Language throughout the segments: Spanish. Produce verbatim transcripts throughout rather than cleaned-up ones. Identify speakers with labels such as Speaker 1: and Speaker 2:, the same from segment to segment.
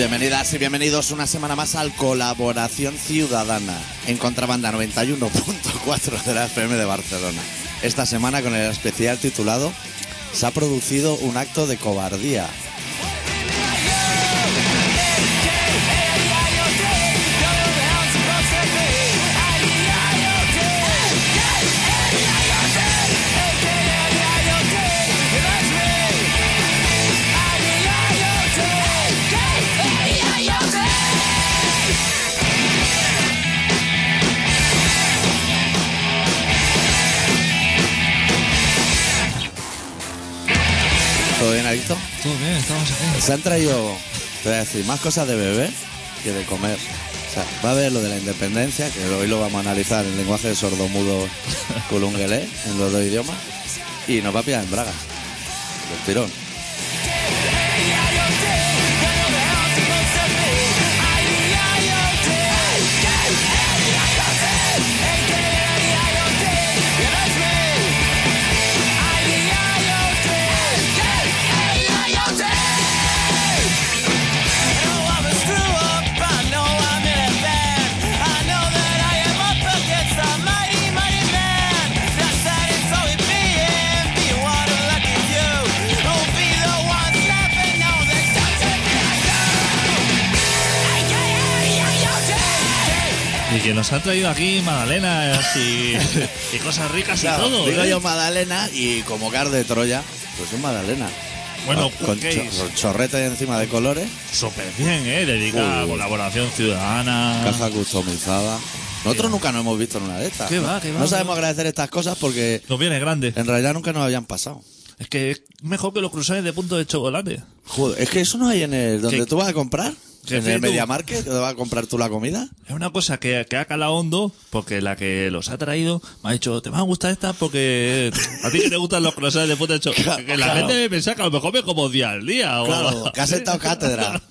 Speaker 1: Bienvenidas y bienvenidos una semana más al Colaboración Ciudadana en Contrabanda noventa y uno punto cuatro de la F M de Barcelona. Esta semana con el especial titulado "Se ha producido un acto de cobardía". ¿Todo bien, Adicto?
Speaker 2: Todo bien, estamos aquí.
Speaker 1: Se han traído, te voy a decir, más cosas de beber que de comer. O sea, va a haber lo de la independencia, que hoy lo vamos a analizar en lenguaje de sordomudo culunguelé, en los dos idiomas, y nos va a pillar en bragas. El tirón.
Speaker 2: Y que nos han traído aquí magdalenas y, y cosas ricas
Speaker 1: Claro,
Speaker 2: y todo.
Speaker 1: digo
Speaker 2: ¿eh?
Speaker 1: yo Magdalena y como Car de Troya, pues es Magdalena.
Speaker 2: Bueno,
Speaker 1: con, con
Speaker 2: ¿qué?
Speaker 1: cho- con chorrete encima de colores,
Speaker 2: Súper bien, ¿eh? Dedicada a
Speaker 1: Uy.
Speaker 2: colaboración ciudadana.
Speaker 1: caja customizada. Nosotros nunca nos hemos visto en una de estas.
Speaker 2: ¿Qué va, qué va,
Speaker 1: No
Speaker 2: qué
Speaker 1: sabemos
Speaker 2: va?
Speaker 1: agradecer estas cosas porque
Speaker 2: Nos viene grande.
Speaker 1: en realidad nunca nos habían pasado.
Speaker 2: Es que es mejor que los cruzajes de punto de chocolate.
Speaker 1: Joder, es que eso no hay en el donde
Speaker 2: ¿Qué?
Speaker 1: tú vas a comprar,
Speaker 2: ¿Qué
Speaker 1: en
Speaker 2: dices
Speaker 1: el
Speaker 2: tú?
Speaker 1: MediaMarket, donde vas a comprar tú la comida.
Speaker 2: Es una cosa que, que ha calado hondo, porque la que los ha traído me ha dicho, te van a gustar estas porque a ti que te gustan los croissants de punto de chocolate.
Speaker 1: Claro,
Speaker 2: que la
Speaker 1: claro.
Speaker 2: gente pensaba que a lo mejor me como día al día. O
Speaker 1: Claro, que has sentado cátedra.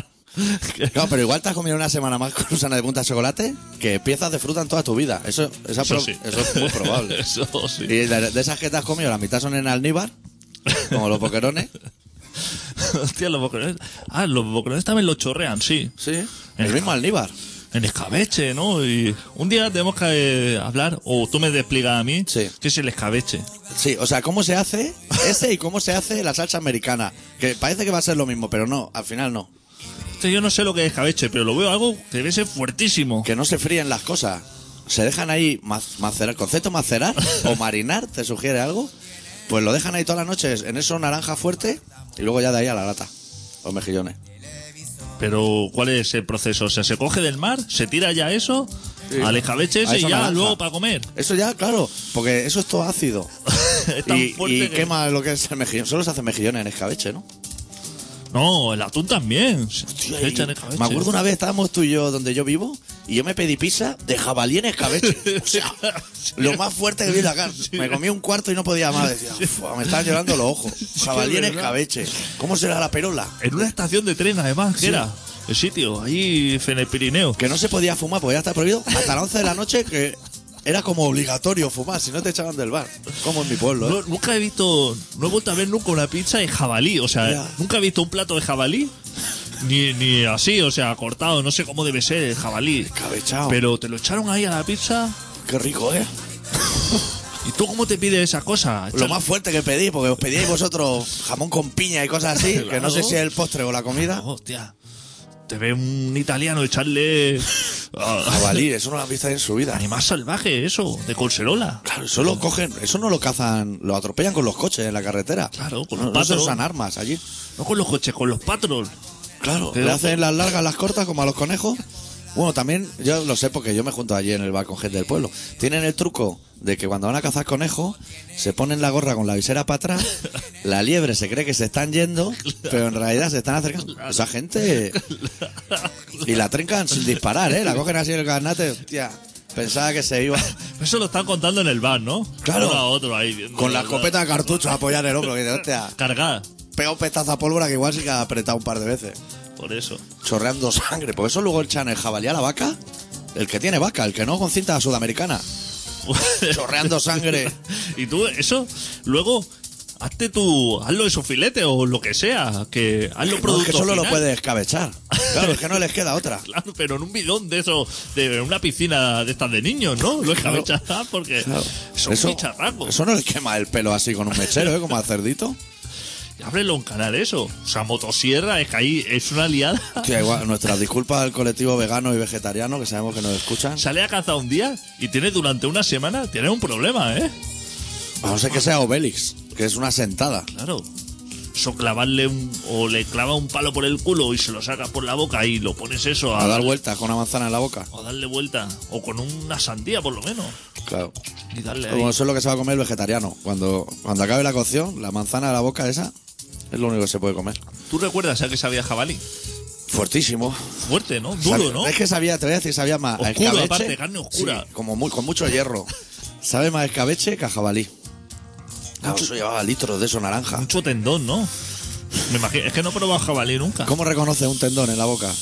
Speaker 1: No, pero igual te has comido una semana más con gusana de punta de chocolate que piezas de fruta en toda tu vida. Eso, esa
Speaker 2: Eso
Speaker 1: pro-
Speaker 2: sí.
Speaker 1: eso es muy probable.
Speaker 2: Eso sí.
Speaker 1: Y de, de esas que te has comido, la mitad son en almíbar, como los boquerones.
Speaker 2: Hostia, los boquerones. Ah, los boquerones también los chorrean, sí.
Speaker 1: Sí, el mismo almíbar.
Speaker 2: En escabeche, ¿no? Y un día tenemos que eh, hablar, o tú me explicas a mí,
Speaker 1: Sí.
Speaker 2: qué es el escabeche.
Speaker 1: Sí, o sea, cómo se hace ese y cómo se hace la salsa americana. Que parece que va a ser lo mismo, pero no, al final no.
Speaker 2: Este, yo no sé lo que es escabeche, pero lo veo algo que debe ser fuertísimo.
Speaker 1: Que no se fríen las cosas. Se dejan ahí maz- macerar. ¿Concepto macerar o marinar? ¿Te sugiere algo? Pues lo dejan ahí todas las noches en eso naranja fuerte y luego ya de ahí a la lata. Los mejillones.
Speaker 2: Pero, ¿cuál es el proceso? O sea, se coge del mar, se tira ya eso,
Speaker 1: Sí.
Speaker 2: al escabeche
Speaker 1: A
Speaker 2: ese y
Speaker 1: eso
Speaker 2: ya
Speaker 1: naranja.
Speaker 2: luego para comer.
Speaker 1: Eso ya, claro, porque eso es todo ácido.
Speaker 2: Es tan
Speaker 1: Y,
Speaker 2: fuerte
Speaker 1: y
Speaker 2: que-
Speaker 1: quema lo que es el mejillón. Solo se hace mejillones en escabeche, ¿no?
Speaker 2: No, el atún también. Se
Speaker 1: Y
Speaker 2: echa en escabeche.
Speaker 1: me acuerdo una vez estábamos tú y yo donde yo vivo y yo me pedí pizza de jabalí en escabeche. O sea, lo más fuerte que vi en la cara. Me comí un cuarto y no podía más. Decía, "Uf, me estaban llorando los ojos. Jabalí en
Speaker 2: es verdad.
Speaker 1: escabeche. ¿Cómo será la perola?
Speaker 2: En una estación de tren, además, que
Speaker 1: Sí.
Speaker 2: era el sitio, ahí en el Pirineo.
Speaker 1: Que no se podía fumar porque ya está prohibido hasta las once de la noche, que era como obligatorio fumar, si no te echaban del bar. Como en mi pueblo, ¿eh?
Speaker 2: No, nunca he visto, no he vuelto a ver nunca una pizza de jabalí, o sea,
Speaker 1: Ya.
Speaker 2: nunca he visto un plato de jabalí, ni, ni así, o sea, cortado, no sé cómo debe ser el jabalí.
Speaker 1: Cabechao.
Speaker 2: Pero te lo echaron ahí a la pizza,
Speaker 1: Qué rico, ¿eh?
Speaker 2: ¿y tú cómo te pides esa cosa?
Speaker 1: Lo más fuerte que pedí, porque os pedíais vosotros jamón con piña y cosas así, que no
Speaker 2: Claro.
Speaker 1: sé si es el postre o la comida.
Speaker 2: Hostia, te ve un italiano echarle ah,
Speaker 1: Jabalí, eso no lo han visto en su vida.
Speaker 2: animal salvaje, eso, de colserola.
Speaker 1: Claro, eso lo cogen, eso no lo cazan, lo atropellan con los coches en la carretera.
Speaker 2: Claro, con
Speaker 1: no,
Speaker 2: los
Speaker 1: no se
Speaker 2: patrón.
Speaker 1: usan armas allí.
Speaker 2: No con los coches, con los patrol.
Speaker 1: Claro,
Speaker 2: Pero-
Speaker 1: le hacen las largas, las cortas, como a los conejos. Bueno, también, yo lo sé porque yo me junto allí en el bar con gente del pueblo. Tienen el truco de que cuando van a cazar conejos, se ponen la gorra con la visera para atrás, la liebre se cree que se están yendo, pero en realidad se están acercando. Esa gente... Y la trincan sin disparar, ¿eh? La cogen así en el garnate, hostia, pensaba que se iba...
Speaker 2: Eso lo están contando en el bar, ¿no?
Speaker 1: Claro.
Speaker 2: Uno a otro ahí. viendo
Speaker 1: Con la escopeta de cartucho a apoyar el hombro, que dice, hostia,
Speaker 2: Cargar,
Speaker 1: pega un pestazo a pólvora que igual sí que ha apretado un par de veces.
Speaker 2: por eso.
Speaker 1: Chorreando sangre. Por eso luego echan el jabalí a la vaca. El que tiene vaca, el que no con cinta sudamericana. Chorreando sangre.
Speaker 2: Y tú, eso, luego, hazte tú, hazlo de sofilete o lo que sea, que hazlo
Speaker 1: No,
Speaker 2: producto
Speaker 1: es que solo
Speaker 2: final.
Speaker 1: lo puede escabechar. Claro, es que no les queda otra.
Speaker 2: Claro, pero en un bidón de eso, de una piscina de estas de niños, ¿no? Lo escabechas porque
Speaker 1: Claro.
Speaker 2: son
Speaker 1: Eso,
Speaker 2: bicharracos.
Speaker 1: eso no les quema el pelo así con un mechero, ¿eh? Como al cerdito.
Speaker 2: Y ábrelo un canal eso. O sea, motosierra, es que ahí es una liada.
Speaker 1: Que igual, nuestras disculpas al colectivo vegano y vegetariano, que sabemos que nos escuchan.
Speaker 2: Sale a cazar un día y tiene durante una semana, tiene un problema, ¿eh?
Speaker 1: A no ser que sea Obélix, que es una sentada.
Speaker 2: Claro. Eso clavarle un... O le clava un palo por el culo y se lo sacas por la boca y lo pones eso a...
Speaker 1: A dar vueltas con una manzana en la boca.
Speaker 2: O darle vuelta. O con una sandía, por lo menos.
Speaker 1: Claro.
Speaker 2: Y darle ahí.
Speaker 1: Como eso es lo que se va a comer el vegetariano. Cuando, cuando acabe la cocción, la manzana de la boca esa es lo único que se puede comer.
Speaker 2: ¿Tú recuerdas a que sabía jabalí?
Speaker 1: Fuertísimo.
Speaker 2: Fuerte, ¿no? Duro,
Speaker 1: Sabe-
Speaker 2: ¿no?
Speaker 1: Es que sabía, te voy a decir, sabía más a
Speaker 2: Oscuro,
Speaker 1: escabeche.
Speaker 2: aparte, carne oscura.
Speaker 1: Sí, como muy, con mucho hierro. Sabe más a escabeche que a jabalí. Claro, eso llevaba litros de eso naranja.
Speaker 2: Mucho tendón, ¿no? Me imagino, es que no he probado jabalí nunca.
Speaker 1: ¿Cómo reconoce un tendón en la boca?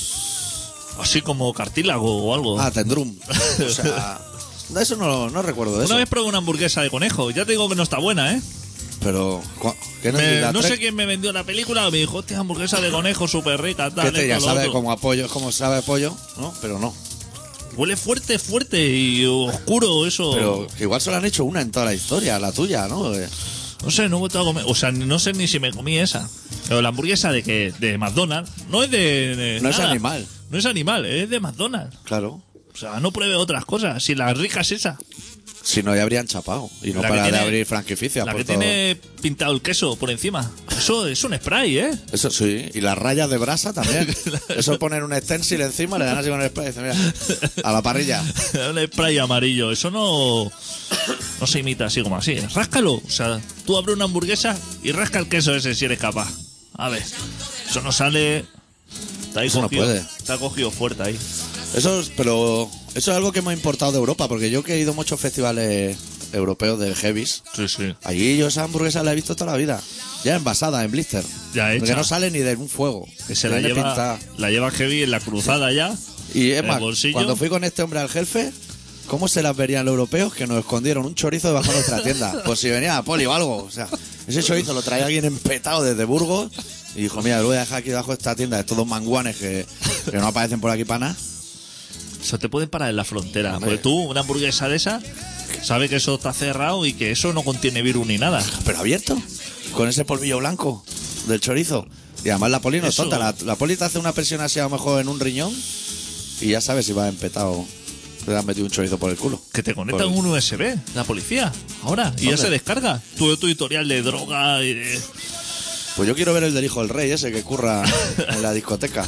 Speaker 2: Así como cartílago o algo.
Speaker 1: Ah, tendrum. O sea, no, eso no, no recuerdo de
Speaker 2: Una
Speaker 1: eso.
Speaker 2: vez probé una hamburguesa de conejo. Ya te digo que no está buena, ¿eh?
Speaker 1: Pero, ¿cu- ¿qué
Speaker 2: Me-
Speaker 1: necesitas?
Speaker 2: no
Speaker 1: ¿Tres?
Speaker 2: sé quién me vendió la película. Me dijo, hostia, hamburguesa de conejo súper rica, tal.
Speaker 1: ¿Qué te ya
Speaker 2: esto, lo
Speaker 1: sabe
Speaker 2: otro.
Speaker 1: como apoyo? Es como sabe a pollo, ¿no? Pero no.
Speaker 2: Huele fuerte, fuerte y oscuro eso.
Speaker 1: Pero igual solo han hecho una en toda la historia, la tuya, ¿no? Eh,
Speaker 2: No sé, no he vuelto a comer. O sea, no sé ni si me comí esa. Pero la hamburguesa de que de McDonald's no es de. de
Speaker 1: No es
Speaker 2: nada.
Speaker 1: animal.
Speaker 2: No es animal, es de McDonald's.
Speaker 1: Claro.
Speaker 2: O sea, no pruebe otras cosas. Si la rica es esa.
Speaker 1: Si no, ya habrían chapado. Y no
Speaker 2: La que
Speaker 1: para de
Speaker 2: tiene-
Speaker 1: abrir franquicias
Speaker 2: La
Speaker 1: por
Speaker 2: que
Speaker 1: todo.
Speaker 2: tiene pintado el queso por encima. Eso es un spray, ¿eh?
Speaker 1: Eso sí. Y las rayas de brasa también. Eso ponen un stencil encima, le dan así con el spray y dicen, mira, a la parrilla.
Speaker 2: Un spray amarillo. Eso no. No se imita así como así. Ráscalo. O sea, tú abres una hamburguesa y rasca el queso ese si eres capaz. A ver. Eso no sale. Está ahí
Speaker 1: Eso no
Speaker 2: cogido.
Speaker 1: puede.
Speaker 2: Está cogido fuerte ahí.
Speaker 1: Eso es, pero eso es algo que hemos importado de Europa, porque yo que he ido a muchos festivales europeos de heavies,
Speaker 2: Sí, sí.
Speaker 1: allí yo esa hamburguesa la he visto toda la vida. Ya envasada, en blister.
Speaker 2: Ya hecha.
Speaker 1: Porque no sale ni de un fuego.
Speaker 2: Que se la
Speaker 1: Viene
Speaker 2: lleva,
Speaker 1: pintada.
Speaker 2: la lleva heavy en la cruzada ya.
Speaker 1: Y es
Speaker 2: en
Speaker 1: más,
Speaker 2: el bolsillo.
Speaker 1: cuando fui con este hombre al jefe, ¿cómo se las verían los europeos que nos escondieron un chorizo debajo de nuestra tienda? Pues si venía a Poli o algo. O sea, ese chorizo lo traía alguien empetado desde Burgos y dijo, mira, lo voy a dejar aquí debajo de esta tienda de estos dos manguanes que, que no aparecen por aquí para nada.
Speaker 2: Eso te pueden parar en la frontera.
Speaker 1: Hombre.
Speaker 2: Porque tú, una hamburguesa de esa, sabes que eso está cerrado y que eso no contiene virus ni nada.
Speaker 1: Pero abierto, con ese polvillo blanco del chorizo. Y además la Poli no es
Speaker 2: Eso-
Speaker 1: tonta. La, la Poli te hace una presión así a lo mejor en un riñón y ya sabes si va empetado. Te has metido un chorizo por el culo.
Speaker 2: Que te conectan
Speaker 1: Por-
Speaker 2: un U S B, la policía, ahora, y ya
Speaker 1: ¿Dónde?
Speaker 2: se descarga. Tu, tu historial de droga y de...
Speaker 1: Pues yo quiero ver el del hijo del rey, ese que curra en la discoteca.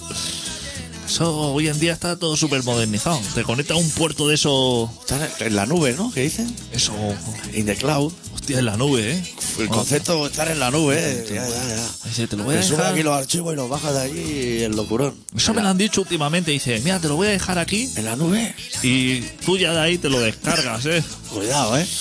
Speaker 2: Eso hoy en día está todo súper modernizado. Te conecta a un puerto de eso...
Speaker 1: Está en la nube, ¿no? ¿Qué dicen?
Speaker 2: Eso...
Speaker 1: In the cloud.
Speaker 2: Hostia, en la nube, ¿eh?
Speaker 1: El concepto de estar en la nube, ¿eh? Ya, ya, ya.
Speaker 2: Dice, te lo voy a
Speaker 1: Te sube
Speaker 2: dejar...
Speaker 1: aquí los archivos y los bajas de allí y el locurón.
Speaker 2: Eso me lo han dicho últimamente. Dice, mira, te lo voy a dejar aquí
Speaker 1: ¿En la nube?
Speaker 2: y tú ya de ahí te lo descargas, ¿eh?
Speaker 1: Cuidado, ¿eh?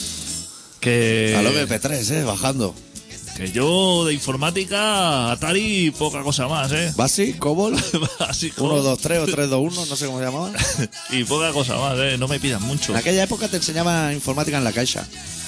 Speaker 2: Que...
Speaker 1: A lo M P tres, ¿eh? Bajando.
Speaker 2: Que yo de informática, Atari, poca cosa más, ¿eh?
Speaker 1: Basic, Cobol,
Speaker 2: Así como-
Speaker 1: uno dos tres o tres dos uno, no sé cómo se llamaban.
Speaker 2: Y poca cosa más, ¿eh? No me pidan mucho.
Speaker 1: En aquella época te enseñaban informática en la caixa.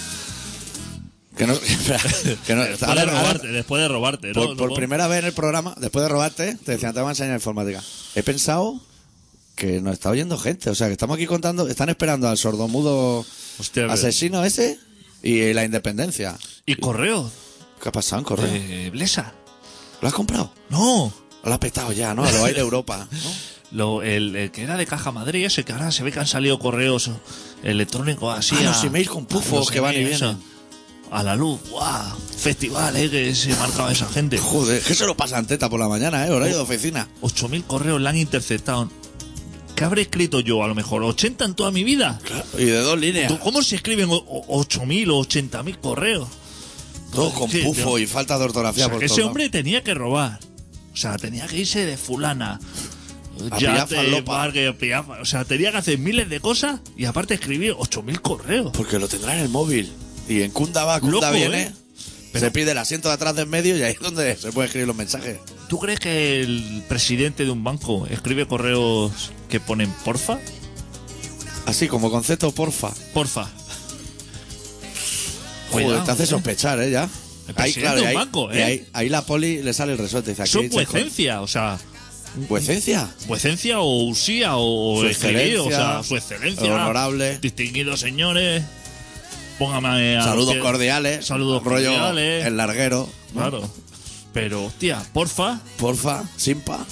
Speaker 1: Que no... que no
Speaker 2: Después
Speaker 1: ahora-
Speaker 2: de
Speaker 1: ahora-
Speaker 2: robarte, después de robarte, ¿no?
Speaker 1: por, por
Speaker 2: Supongo.
Speaker 1: primera vez en el programa, después de robarte, te decían, te van a enseñar informática. He pensado que nos está oyendo gente. O sea, que estamos aquí contando, están esperando al sordomudo
Speaker 2: Hostia, pero-
Speaker 1: asesino ese y la independencia.
Speaker 2: Y correo
Speaker 1: ¿Qué ha pasado en correo?
Speaker 2: de Blesa.
Speaker 1: ¿Lo has comprado?
Speaker 2: No,
Speaker 1: ¿O lo has petado ya, no? A lo hay de Europa, ¿no?
Speaker 2: lo, el, el que era de Caja Madrid, ese que ahora se ve que han salido correos electrónicos así.
Speaker 1: Ah, los
Speaker 2: a-
Speaker 1: emails con pufos
Speaker 2: a los
Speaker 1: que van y
Speaker 2: emails,
Speaker 1: vienen.
Speaker 2: eso. A la luz, ¡guau! Festival, ¿eh? Que se marcaba esa gente.
Speaker 1: Joder, que se lo pasan teta por la mañana, ¿eh? Horario de oficina.
Speaker 2: ocho mil correos le han interceptado. ¿Qué habré escrito yo? A lo mejor ochenta en toda mi vida.
Speaker 1: Claro, y de dos líneas.
Speaker 2: ¿Tú ¿Cómo se escriben ocho mil o ochenta mil correos?
Speaker 1: Todo con
Speaker 2: Sí,
Speaker 1: pufo
Speaker 2: yo-
Speaker 1: y falta de
Speaker 2: O
Speaker 1: ortografía
Speaker 2: sea,
Speaker 1: por
Speaker 2: que
Speaker 1: todos
Speaker 2: ese
Speaker 1: lados.
Speaker 2: hombre tenía que robar. O sea, tenía que irse de fulana.
Speaker 1: A
Speaker 2: Ya
Speaker 1: pillar
Speaker 2: te
Speaker 1: falopa.
Speaker 2: Vargas, pillar fa- O sea, tenía que hacer miles de cosas y aparte escribir ocho mil correos.
Speaker 1: Porque lo tendrá en el móvil. Y en Kunda va, Kunda
Speaker 2: Loco,
Speaker 1: viene.
Speaker 2: ¿eh?
Speaker 1: Se pide el asiento de atrás del medio y ahí es donde se puede escribir los mensajes.
Speaker 2: ¿Tú crees que el presidente de un banco escribe correos que ponen porfa?
Speaker 1: Así como concepto, porfa.
Speaker 2: Porfa.
Speaker 1: Joder,
Speaker 2: Cuidado,
Speaker 1: te hace
Speaker 2: eh.
Speaker 1: sospechar, ¿eh? Ya.
Speaker 2: El presidente de un
Speaker 1: ahí,
Speaker 2: banco,
Speaker 1: y
Speaker 2: ¿eh?
Speaker 1: ahí, ahí la poli le sale el resorte. Dice, aquí
Speaker 2: Eso
Speaker 1: hay
Speaker 2: es
Speaker 1: checo.
Speaker 2: vuecencia, o sea,
Speaker 1: ¿Vuecencia?
Speaker 2: vuecencia o usía o
Speaker 1: Su
Speaker 2: escribir, o
Speaker 1: excelencia,
Speaker 2: sea, su excelencia.
Speaker 1: honorable.
Speaker 2: Distinguidos señores. Póngame a.
Speaker 1: Saludos
Speaker 2: que-
Speaker 1: cordiales.
Speaker 2: Saludos
Speaker 1: rollo
Speaker 2: cordiales.
Speaker 1: el larguero. ¿no?
Speaker 2: Claro. Pero, hostia, porfa.
Speaker 1: Porfa, simpa.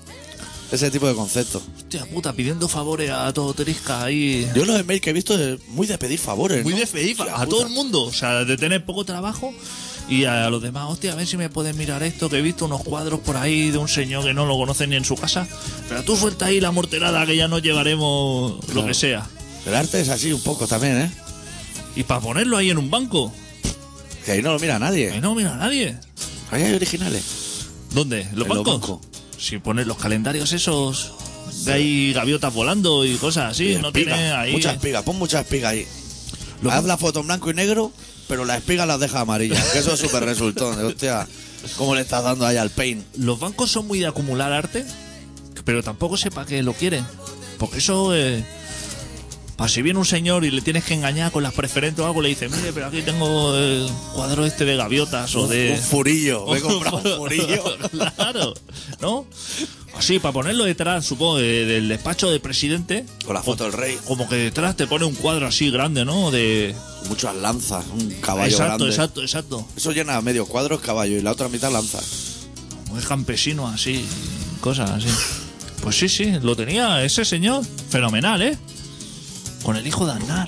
Speaker 1: Ese tipo de conceptos.
Speaker 2: Hostia puta, pidiendo favores a todo Terisca ahí.
Speaker 1: Yo los emails que he visto es muy de pedir favores.
Speaker 2: Muy
Speaker 1: ¿no?
Speaker 2: de pedir fa-
Speaker 1: Hostia
Speaker 2: a
Speaker 1: puta.
Speaker 2: todo el mundo. O sea, de tener poco trabajo. Y a los demás, hostia, a ver si me pueden mirar esto, que he visto unos cuadros por ahí de un señor que no lo conoce ni en su casa. Pero tú suelta ahí la morterada que ya nos llevaremos lo
Speaker 1: Claro.
Speaker 2: que sea.
Speaker 1: El arte es así un poco también, ¿eh?
Speaker 2: Y para ponerlo ahí en un banco.
Speaker 1: Que ahí no lo mira
Speaker 2: Que
Speaker 1: nadie.
Speaker 2: no mira a nadie.
Speaker 1: Ahí hay originales.
Speaker 2: ¿Dónde? ¿En los
Speaker 1: En los
Speaker 2: bancos?
Speaker 1: bancos.
Speaker 2: Si pones los calendarios esos de ahí gaviotas volando y cosas así,
Speaker 1: Y
Speaker 2: no
Speaker 1: espiga,
Speaker 2: tiene ahí.
Speaker 1: Muchas espigas, pon muchas espigas ahí.
Speaker 2: Los-
Speaker 1: Haz la foto en blanco y negro, pero la espiga las deja amarillas. Que eso es súper resultón. de, Hostia, ¿cómo le estás dando ahí al paint?
Speaker 2: Los bancos son muy de acumular arte, pero tampoco sepa que lo quieren. Porque eso, eh, para si viene un señor y le tienes que engañar con las preferentes o algo, le dices, mire, pero aquí tengo el cuadro este de gaviotas o de...
Speaker 1: Un furillo. Me he comprado un furillo.
Speaker 2: Claro, ¿no? Así, para ponerlo detrás, supongo, de- del despacho del presidente,
Speaker 1: Con la foto del rey.
Speaker 2: como que detrás te pone un cuadro así grande, ¿no? De...
Speaker 1: Muchas lanzas. Un caballo
Speaker 2: Exacto,
Speaker 1: grande.
Speaker 2: exacto, exacto.
Speaker 1: Eso llena medio cuadro es caballo y la otra mitad lanzas.
Speaker 2: Muy campesino así, cosas así. Pues sí, sí, lo tenía ese señor. Fenomenal, ¿eh? Con el hijo de Aznar.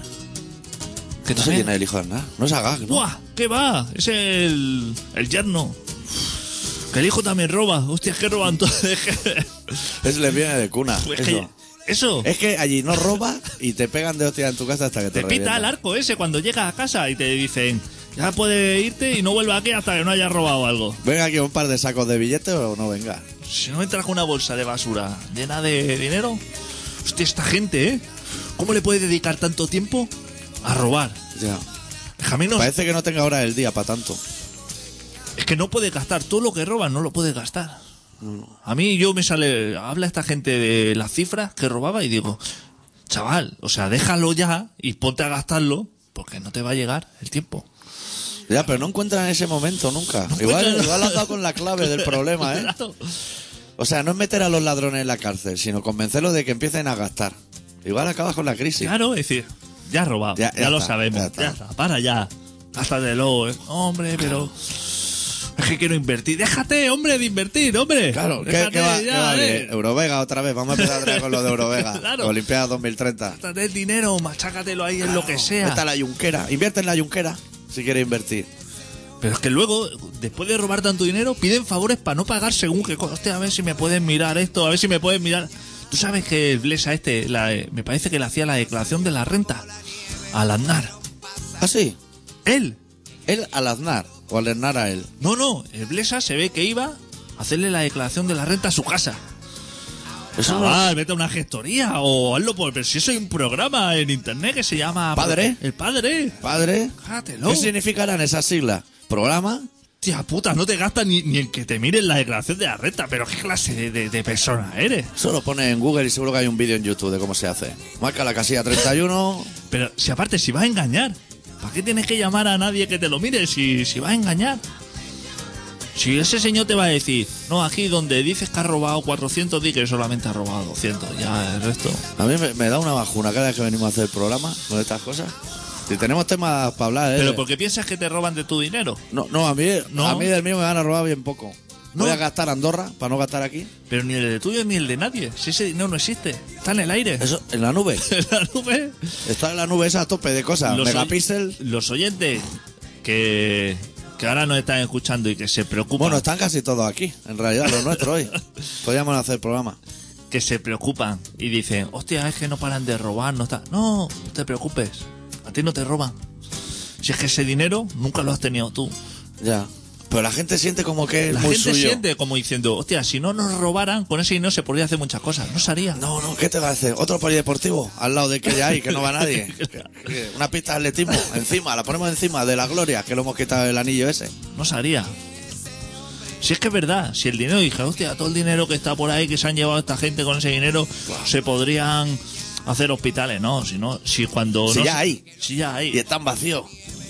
Speaker 2: Que
Speaker 1: No sé
Speaker 2: también...
Speaker 1: quién es el hijo de Aznar. No es Agag, ¿no?
Speaker 2: ¡Buah! ¿Qué va? Es el... el yerno. Que el hijo también roba. Hostia, es que roban todo. Es que...
Speaker 1: Es le viene de cuna.
Speaker 2: Pues
Speaker 1: eso.
Speaker 2: que- Eso.
Speaker 1: Es que allí no roba y te pegan de hostia en tu casa hasta que te,
Speaker 2: Te pita
Speaker 1: revientan.
Speaker 2: el arco ese cuando llegas a casa y te dicen, ya puedes irte y no vuelvas aquí hasta que no hayas robado algo.
Speaker 1: Venga aquí un par de sacos de billetes o no venga.
Speaker 2: Si no entras con una bolsa de basura llena de dinero, hostia, esta gente, ¿eh? ¿Cómo le puede dedicar tanto tiempo a robar?
Speaker 1: Ya.
Speaker 2: A mí no-
Speaker 1: Parece que no tenga hora del día para tanto.
Speaker 2: es que no puede gastar. Todo lo que roban no lo puede gastar. A mí yo me sale... Habla esta gente de las cifras que robaba y digo, chaval, o sea, déjalo ya y ponte a gastarlo porque no te va a llegar el tiempo.
Speaker 1: Ya, pero no encuentran ese momento nunca.
Speaker 2: No
Speaker 1: igual,
Speaker 2: encuentran-
Speaker 1: igual has dado con la clave del problema, ¿eh?
Speaker 2: Claro.
Speaker 1: O sea, no es meter a los ladrones en la cárcel, sino convencerlos de que empiecen a gastar. Igual acabas con la crisis.
Speaker 2: Claro, es decir, ya has robado, ya,
Speaker 1: Ya- ya
Speaker 2: lo
Speaker 1: está,
Speaker 2: sabemos,
Speaker 1: ya
Speaker 2: ya
Speaker 1: está.
Speaker 2: está, para ya. Gástatelo, ¿eh? Hombre, pero... Es que quiero invertir. Déjate, hombre, de invertir, hombre.
Speaker 1: Claro, ¿qué,
Speaker 2: Déjate
Speaker 1: qué va,
Speaker 2: ya,
Speaker 1: qué va
Speaker 2: eh.
Speaker 1: bien? Eurovega otra vez. Vamos a empezar a traer con lo de Eurovega.
Speaker 2: Claro.
Speaker 1: Olimpiada dos mil treinta.
Speaker 2: Gástate el dinero, machácatelo ahí en lo que sea.
Speaker 1: Vete a la yunquera. Invierte en la yunquera si quieres invertir.
Speaker 2: Pero es que luego, después de robar tanto dinero, piden favores para no pagar según qué cosa. Hostia, a ver si me pueden mirar esto, a ver si me pueden mirar... Tú sabes que el Blesa este, la, eh, me parece que le hacía la declaración de la renta al Aznar.
Speaker 1: ¿Ah, sí?
Speaker 2: Él.
Speaker 1: Él al Aznar. O al Aznar a él.
Speaker 2: No, no, el Blesa se ve que iba a hacerle la declaración de la renta a su casa.
Speaker 1: Eso no-
Speaker 2: Chaval, vete a una gestoría o hazlo por... Pero si eso hay un programa en internet que se llama...
Speaker 1: ¿Padre?
Speaker 2: El Padre.
Speaker 1: Padre.
Speaker 2: Cágatelo.
Speaker 1: ¿Qué significarán esas siglas? ¿Programa?
Speaker 2: Tía puta, no te gastas ni, ni en que te miren la declaración de la renta. Pero ¿qué clase de, de- de persona eres?
Speaker 1: Eso lo pone en Google y seguro que hay un vídeo en YouTube de cómo se hace. Marca la casilla treinta y uno.
Speaker 2: Pero si aparte, si vas a engañar, ¿para qué tienes que llamar a nadie que te lo mire si, si vas a engañar? Si ese señor te va a decir, no, aquí donde dices que has robado cuatrocientos, di que solamente has robado doscientos, ya el resto.
Speaker 1: A mí me, me da una bajuna cada vez que venimos a hacer el programa con estas cosas. Si tenemos temas para hablar, ¿eh?
Speaker 2: Pero ¿por qué piensas que te roban de tu dinero?
Speaker 1: No, no, a mí,
Speaker 2: No.
Speaker 1: a mí del mío me van a robar bien poco.
Speaker 2: No.
Speaker 1: Voy a gastar Andorra para no gastar aquí.
Speaker 2: Pero ni el de tuyo ni el de nadie. Si ese dinero no existe, está en el aire.
Speaker 1: Eso, en la nube.
Speaker 2: En la nube.
Speaker 1: Está en la nube esa a tope de cosas.
Speaker 2: Los
Speaker 1: Megapixel.
Speaker 2: oy- Los oyentes que, que ahora nos están escuchando y que se preocupan.
Speaker 1: Bueno, están casi todos aquí. En realidad, los nuestros hoy. Podríamos hacer programa.
Speaker 2: Que se preocupan y dicen, hostia, es que no paran de robar, no está. No, no te preocupes. A ti no te roban. Si es que ese dinero nunca lo has tenido tú.
Speaker 1: Ya. Pero la gente siente como que es
Speaker 2: La
Speaker 1: muy
Speaker 2: gente
Speaker 1: suyo.
Speaker 2: siente como diciendo, hostia, si no nos robaran, con ese dinero se podría hacer muchas cosas. No se haría.
Speaker 1: No, no, ¿qué te va a hacer? ¿Otro polideportivo? Al lado de que ya hay, que no va nadie. Una pista de atletismo, encima, la ponemos encima de la gloria, que lo hemos quitado el anillo ese.
Speaker 2: No se haría. Si es que es verdad, si el dinero, dije, hostia, todo el dinero que está por ahí, que se han llevado esta gente con ese dinero, se podrían hacer hospitales, ¿no? Si no, si cuando...
Speaker 1: Si
Speaker 2: no
Speaker 1: ya
Speaker 2: se-
Speaker 1: hay.
Speaker 2: Si ya hay.
Speaker 1: Y están vacíos.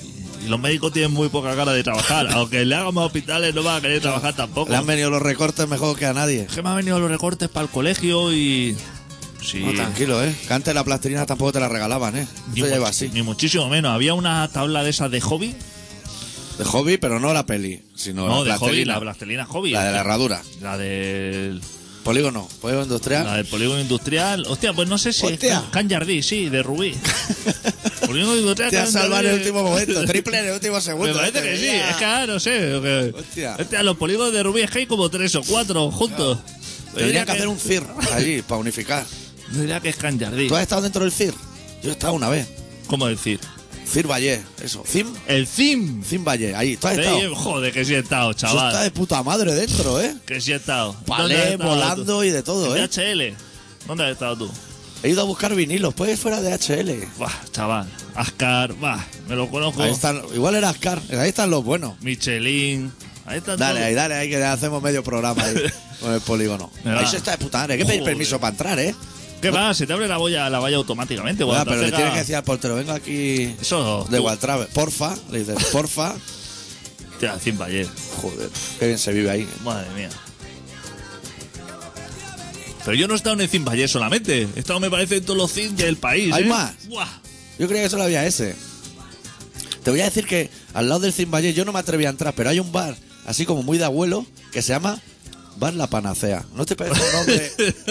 Speaker 2: Y los médicos tienen muy poca cara de trabajar. Aunque le hagan más hospitales, no van a querer trabajar tampoco.
Speaker 1: Le han venido los recortes mejor que a nadie.
Speaker 2: Es que me han venido los recortes para el colegio y... Sí.
Speaker 1: No, tranquilo, ¿eh? Que antes la plastilina tampoco te la regalaban, ¿eh?
Speaker 2: Ni,
Speaker 1: Esto ya iba
Speaker 2: much-
Speaker 1: así.
Speaker 2: ni muchísimo menos. Había una tabla de esas de hobby.
Speaker 1: De hobby, pero no la peli, sino
Speaker 2: No,
Speaker 1: la
Speaker 2: de hobby,
Speaker 1: plastilina.
Speaker 2: la plastilina hobby.
Speaker 1: La de la herradura.
Speaker 2: La del...
Speaker 1: Polígono, polígono industrial.
Speaker 2: La del polígono industrial. Hostia, pues no sé si...
Speaker 1: Hostia.
Speaker 2: Es Can Jardí, sí, de Rubí. Polígono industrial.
Speaker 1: Te has
Speaker 2: Can
Speaker 1: salvado en el
Speaker 2: Jardí.
Speaker 1: último momento. Triple en el último segundo.
Speaker 2: Me parece que sí,
Speaker 1: Ya.
Speaker 2: es que ah, no sé. que-
Speaker 1: Hostia.
Speaker 2: Hostia, los polígonos de Rubí es que hay como tres o cuatro juntos. Yo
Speaker 1: Tendría
Speaker 2: diría
Speaker 1: que hacer un C I R allí para unificar.
Speaker 2: yo diría que es Can Jardí.
Speaker 1: ¿Tú has estado dentro del C I R? Yo he estado una vez.
Speaker 2: ¿Cómo decir?
Speaker 1: C I R Valle, eso. C I M,
Speaker 2: El C I M.
Speaker 1: C I M Valle, ahí. ¿Tú has
Speaker 2: Sí,
Speaker 1: estado?
Speaker 2: joder, que sí he estado,
Speaker 1: Eso está
Speaker 2: chaval.
Speaker 1: de puta madre dentro, ¿eh?
Speaker 2: Que sí he estado. ¿Dónde has
Speaker 1: Palé,
Speaker 2: estado
Speaker 1: volando
Speaker 2: tú?
Speaker 1: y de todo,
Speaker 2: En
Speaker 1: ¿eh?
Speaker 2: D H L. ¿Dónde has estado tú?
Speaker 1: He ido a buscar vinilos, pues fuera de H L.
Speaker 2: Buah, chaval. Ascar, bah, me lo conozco.
Speaker 1: Ahí están, igual era Ascar, ahí están los buenos.
Speaker 2: Michelin. Ahí están
Speaker 1: Dale,
Speaker 2: todos.
Speaker 1: ahí, dale, ahí que hacemos medio programa ahí con el polígono.
Speaker 2: Me
Speaker 1: Ahí
Speaker 2: va.
Speaker 1: se está de puta madre, hay que pedir
Speaker 2: Joder.
Speaker 1: permiso para entrar, ¿eh?
Speaker 2: ¿Qué va? Se te abre la valla, la valla automáticamente.
Speaker 1: Ah,
Speaker 2: cuando te
Speaker 1: pero le
Speaker 2: acerca-
Speaker 1: tienes que decir al portero, vengo aquí
Speaker 2: Eso.
Speaker 1: de
Speaker 2: tú-
Speaker 1: Waltrave, porfa, le dices, porfa.
Speaker 2: Hostia, cien Valle.
Speaker 1: Joder, qué bien se vive ahí.
Speaker 2: Madre mía. Pero yo no he estado en el Cim Valle solamente. He estado, me parece, en todos los cines del país.
Speaker 1: ¿Hay
Speaker 2: ¿eh?
Speaker 1: más?
Speaker 2: Buah.
Speaker 1: Yo creía que solo había ese. Te voy a decir que al lado del Cimballe yo no me atreví a entrar, pero hay un bar, así como muy de abuelo, que se llama Bar La Panacea. ¿No te parece un nombre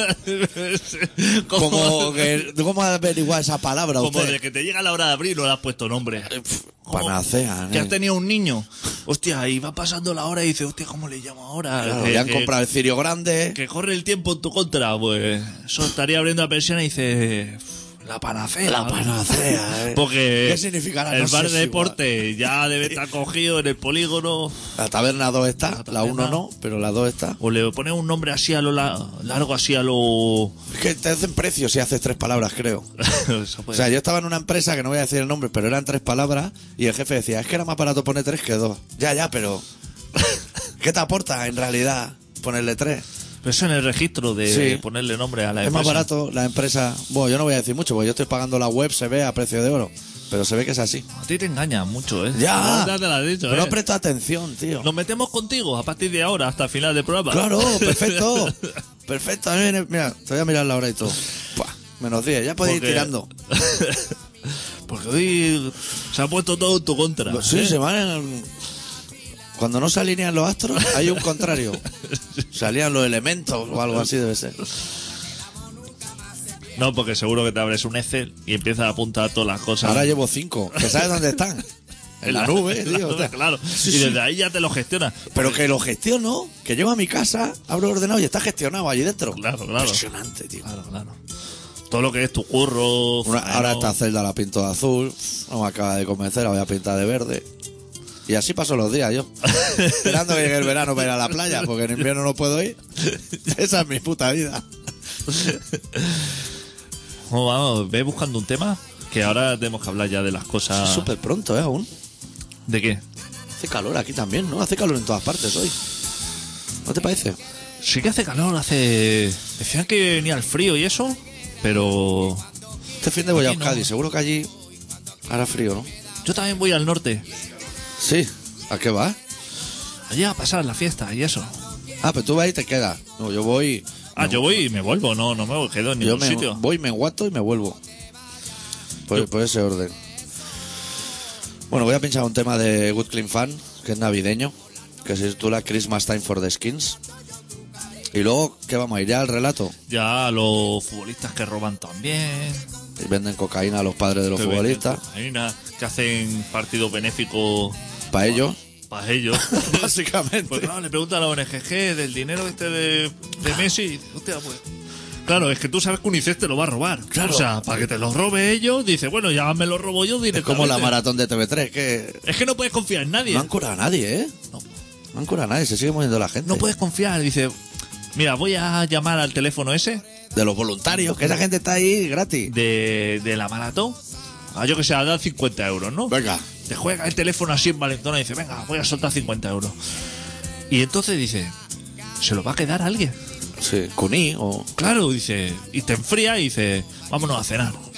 Speaker 2: como
Speaker 1: como que... ¿Cómo averiguar esa palabra
Speaker 2: como
Speaker 1: usted?
Speaker 2: de que te llega la hora de abrir no le has puesto nombre. Como
Speaker 1: Panacea,
Speaker 2: Que
Speaker 1: ¿eh?
Speaker 2: has tenido un niño. Hostia, y va pasando la hora y dice, hostia, ¿cómo le llamo ahora?
Speaker 1: Claro,
Speaker 2: que,
Speaker 1: ya han
Speaker 2: que-
Speaker 1: comprado el cirio grande.
Speaker 2: que corre el tiempo en tu contra. Pues eso estaría abriendo la persiana y dice... La panacea.
Speaker 1: La Panacea, ¿eh?
Speaker 2: Porque
Speaker 1: ¿Qué significará?
Speaker 2: el
Speaker 1: No
Speaker 2: bar
Speaker 1: sé
Speaker 2: de
Speaker 1: si
Speaker 2: deporte ya debe estar cogido en el polígono.
Speaker 1: La taberna dos está, la uno
Speaker 2: taberna.
Speaker 1: no, pero la dos está.
Speaker 2: O le pones un nombre así a lo la- largo, así a lo...
Speaker 1: Es que te hacen precio si haces tres palabras, creo.
Speaker 2: Eso
Speaker 1: O
Speaker 2: puede
Speaker 1: sea, yo estaba en una empresa que no voy a decir el nombre, pero eran tres palabras y el jefe decía, es que era más barato poner tres que dos. Ya, ya, pero... ¿Qué te aporta en realidad ponerle tres?
Speaker 2: Pero eso en el registro de
Speaker 1: Sí.
Speaker 2: ponerle nombre a la
Speaker 1: Es
Speaker 2: empresa.
Speaker 1: más barato la empresa... Bueno, yo no voy a decir mucho, porque yo estoy pagando la web, se ve a precio de oro. Pero se ve que es así.
Speaker 2: A ti te engañan mucho, ¿eh?
Speaker 1: ¡Ya!
Speaker 2: Ya te lo has dicho,
Speaker 1: Pero
Speaker 2: ¿eh?
Speaker 1: no presta atención, tío.
Speaker 2: Nos metemos contigo a partir de ahora hasta el final del programa.
Speaker 1: Claro, perfecto. Perfecto. A mí viene- Mira, te voy a mirar la hora y todo. Buah, menos diez, ya puedes ir
Speaker 2: Porque-
Speaker 1: tirando.
Speaker 2: Porque hoy se ha puesto todo en tu contra.
Speaker 1: Sí,
Speaker 2: ¿eh?
Speaker 1: se van en- Cuando no se alinean los astros, hay un contrario. Se alinean los elementos o algo así debe ser.
Speaker 2: No, porque seguro que te abres un Excel y empiezas a apuntar todas las cosas.
Speaker 1: Ahora llevo cinco. ¿Que sabes dónde están? En la nube,
Speaker 2: en la
Speaker 1: tío.
Speaker 2: nube,
Speaker 1: hostia.
Speaker 2: claro.
Speaker 1: Sí,
Speaker 2: y
Speaker 1: sí.
Speaker 2: desde ahí ya te lo gestionas.
Speaker 1: Pero que lo gestiono, que llego a mi casa, abro el ordenador y está gestionado allí dentro.
Speaker 2: Claro, claro.
Speaker 1: Impresionante, tío.
Speaker 2: Claro, claro. Todo lo que es tu curro.
Speaker 1: Una-
Speaker 2: faeno.
Speaker 1: ahora esta celda la pinto de azul, no me acaba de convencer, la voy a pintar de verde. Y así paso los días yo, esperando que llegue el verano para ir a la playa, porque en invierno no puedo ir. Esa es mi puta vida.
Speaker 2: Bueno, vamos, ve buscando un tema que ahora tenemos que hablar ya de las cosas.
Speaker 1: Súper pronto, ¿eh? Aún.
Speaker 2: ¿De qué?
Speaker 1: Hace calor aquí también, ¿no? Hace calor en todas partes hoy. ¿No te parece?
Speaker 2: Sí que hace calor, hace... Decían que venía el frío y eso, pero...
Speaker 1: Este fin de voy a
Speaker 2: Aquí no.
Speaker 1: Euskadi, seguro que allí hará frío, ¿no?
Speaker 2: Yo también voy al norte.
Speaker 1: Sí. ¿A qué vas?
Speaker 2: Allí a pasar la fiesta y eso.
Speaker 1: Ah, pero tú vas y te quedas. No, yo voy...
Speaker 2: Ah, yo voy y me vuelvo, no, no me quedo en
Speaker 1: Yo
Speaker 2: ningún
Speaker 1: me
Speaker 2: sitio.
Speaker 1: voy, me enguato y me vuelvo. Por,
Speaker 2: Yo-
Speaker 1: por ese orden. Bueno, voy a pinchar un tema de Good Clean Fan, que es navideño, que se titula Christmas Time for the Skins. Y luego, ¿qué vamos a ir ya al relato?
Speaker 2: Ya los futbolistas que roban también.
Speaker 1: Y venden cocaína a los padres de los
Speaker 2: que venden
Speaker 1: futbolistas.
Speaker 2: cocaína, que hacen partidos benéficos
Speaker 1: Para ellos,
Speaker 2: para ellos.
Speaker 1: básicamente.
Speaker 2: Pues claro, le preguntan a la O N G G del dinero este de, de Messi. Y dice, hostia, pues. Claro, es que tú sabes que UNICEF te lo va a robar.
Speaker 1: Claro.
Speaker 2: O sea, para que te lo robe ellos, dice, bueno, ya me lo robo yo
Speaker 1: Es
Speaker 2: directamente.
Speaker 1: como la maratón de T V tres, que
Speaker 2: Es que no puedes confiar en nadie.
Speaker 1: no han curado a nadie, ¿eh?
Speaker 2: No.
Speaker 1: No han curado a nadie, se sigue muriendo la gente.
Speaker 2: No puedes confiar. Dice, mira, voy a llamar al teléfono ese
Speaker 1: De los voluntarios, que esa gente está ahí gratis.
Speaker 2: de, de la maratón. A yo que sé, a dar cincuenta euros, ¿no?
Speaker 1: Venga.
Speaker 2: Te juega el teléfono así en valentona y dice, venga, voy a soltar cincuenta euros. Y entonces dice, ¿se lo va a quedar alguien?
Speaker 1: Sí, Cuní o...
Speaker 2: Claro, dice, y te enfría y dice, vámonos a cenar.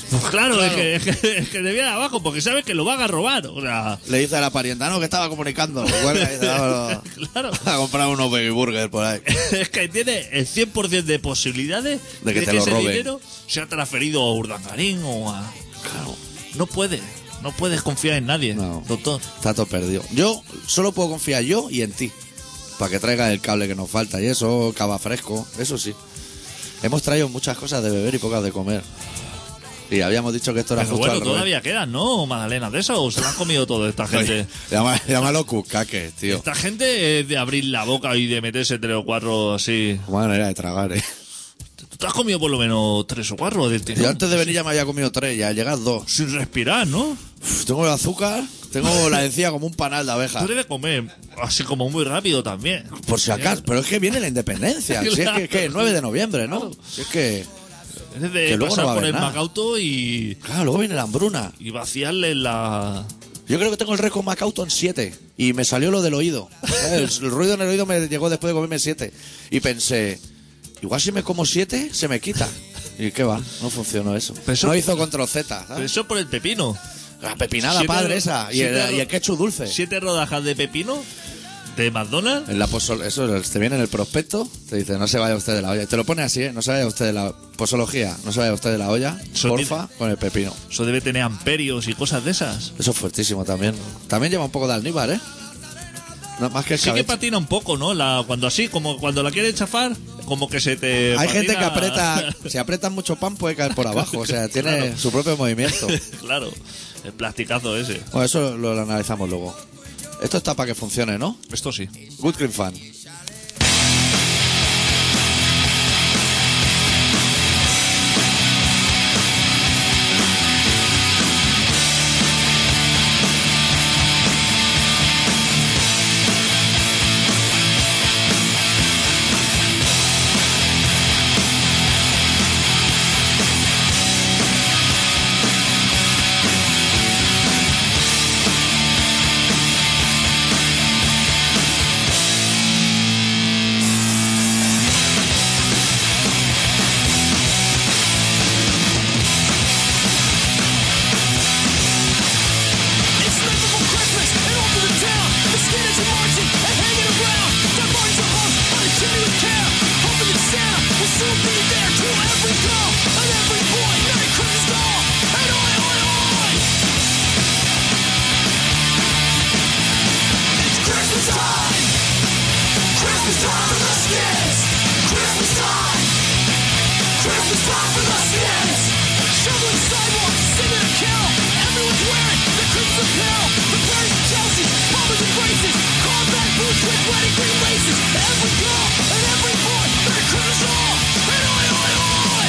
Speaker 2: Pues claro,
Speaker 1: Claro.
Speaker 2: Es, que, es, que, es que te viene abajo porque sabes que lo van a robar. O sea,
Speaker 1: Le dice a la parienta, no, que estaba comunicando. Cuelga y dice, "Vámonos
Speaker 2: claro.
Speaker 1: a comprar unos baby burgers por ahí.
Speaker 2: Es que tiene el cien por ciento de posibilidades
Speaker 1: De que te lo
Speaker 2: ese
Speaker 1: roben.
Speaker 2: dinero sea transferido a Urdangarín o a...
Speaker 1: Claro.
Speaker 2: No puede. No puedes confiar en nadie,
Speaker 1: No.
Speaker 2: doctor.
Speaker 1: Está todo perdido. Yo solo puedo confiar yo y en ti. Para que traigas el cable que nos falta y eso, cava fresco, eso sí. Hemos traído muchas cosas de beber y pocas de comer. Y habíamos dicho que esto era
Speaker 2: Pero
Speaker 1: justo
Speaker 2: bueno,
Speaker 1: al revés.
Speaker 2: todavía quedan, ¿no? Magdalenas de eso. ¿O se lo han comido todo esta gente?
Speaker 1: Oye, llama- llámalo cuscaques, tío.
Speaker 2: Esta gente es de abrir la boca y de meterse tres o cuatro así.
Speaker 1: Qué manera de tragar, eh.
Speaker 2: Tú te has comido por lo menos tres o cuatro del tirón.
Speaker 1: Yo antes de venir ya me había comido tres, ya llegas dos.
Speaker 2: Sin respirar, ¿no?
Speaker 1: Uf, tengo el azúcar, tengo la encía como un panal de abeja.
Speaker 2: Tú debes comer así como muy rápido también.
Speaker 1: Por si acaso, pero es que viene la independencia. Si es que es que el nueve de noviembre, ¿no? Si es que.
Speaker 2: Es de
Speaker 1: Que luego
Speaker 2: pasar
Speaker 1: no va a
Speaker 2: por
Speaker 1: haber
Speaker 2: el
Speaker 1: nada.
Speaker 2: Macauto y,
Speaker 1: Claro, luego viene la hambruna.
Speaker 2: y vaciarle la...
Speaker 1: Yo creo que tengo el récord Macauto en siete. Y me salió lo del oído. El, el ruido en el oído me llegó después de comerme siete. Y pensé, igual si me como siete, se me quita. Y qué va, no funcionó eso.
Speaker 2: Pero eso-
Speaker 1: No hizo control Z.
Speaker 2: Pero
Speaker 1: ¿sabes?
Speaker 2: eso por el pepino.
Speaker 1: La pepinada
Speaker 2: Siete-
Speaker 1: padre esa. Y
Speaker 2: siete-
Speaker 1: el, y el ketchup dulce.
Speaker 2: Siete rodajas de pepino de McDonald's.
Speaker 1: En la posol- eso te viene en el prospecto, te dice, no se vaya usted de la olla. Y te lo pone así, ¿eh? No se vaya usted de la posología, no se vaya usted de la olla,
Speaker 2: Eso
Speaker 1: porfa, con el pepino.
Speaker 2: Eso debe tener amperios y cosas de esas.
Speaker 1: Eso es fuertísimo también. También lleva un poco de almíbar, ¿eh? No, más que el
Speaker 2: Sí que
Speaker 1: cabecho.
Speaker 2: patina un poco, ¿no? La, cuando así, como cuando la quieres chafar, como que se te
Speaker 1: Hay
Speaker 2: patina-
Speaker 1: gente que aprieta, si aprietas mucho pan puede caer por abajo, o sea, tiene
Speaker 2: Claro.
Speaker 1: su propio movimiento.
Speaker 2: Claro, el plasticazo ese.
Speaker 1: Bueno, eso lo, lo analizamos luego. Esto está para que funcione, ¿no?
Speaker 2: Esto sí.
Speaker 1: Good Cream Fan.
Speaker 3: It's never for Christmas and all through the town. The skaters are marching and hanging around. Their bodies are hung on a chimney with care, hoping that Santa will soon be there to every girl and every boy. Merry Christmas to all, and oi, oi, oi! It's Christmas time. Christmas time for the skins. Christmas time. Christmas time for the skins. Shoveling sidewalks, singing a carol. Everyone's wearing the Christmas apparel. The parents of Chelsea, bombers and braces. Combat boots with wedding green laces. Every girl and every boy, Merry Christmas all. And oi, oi, oi!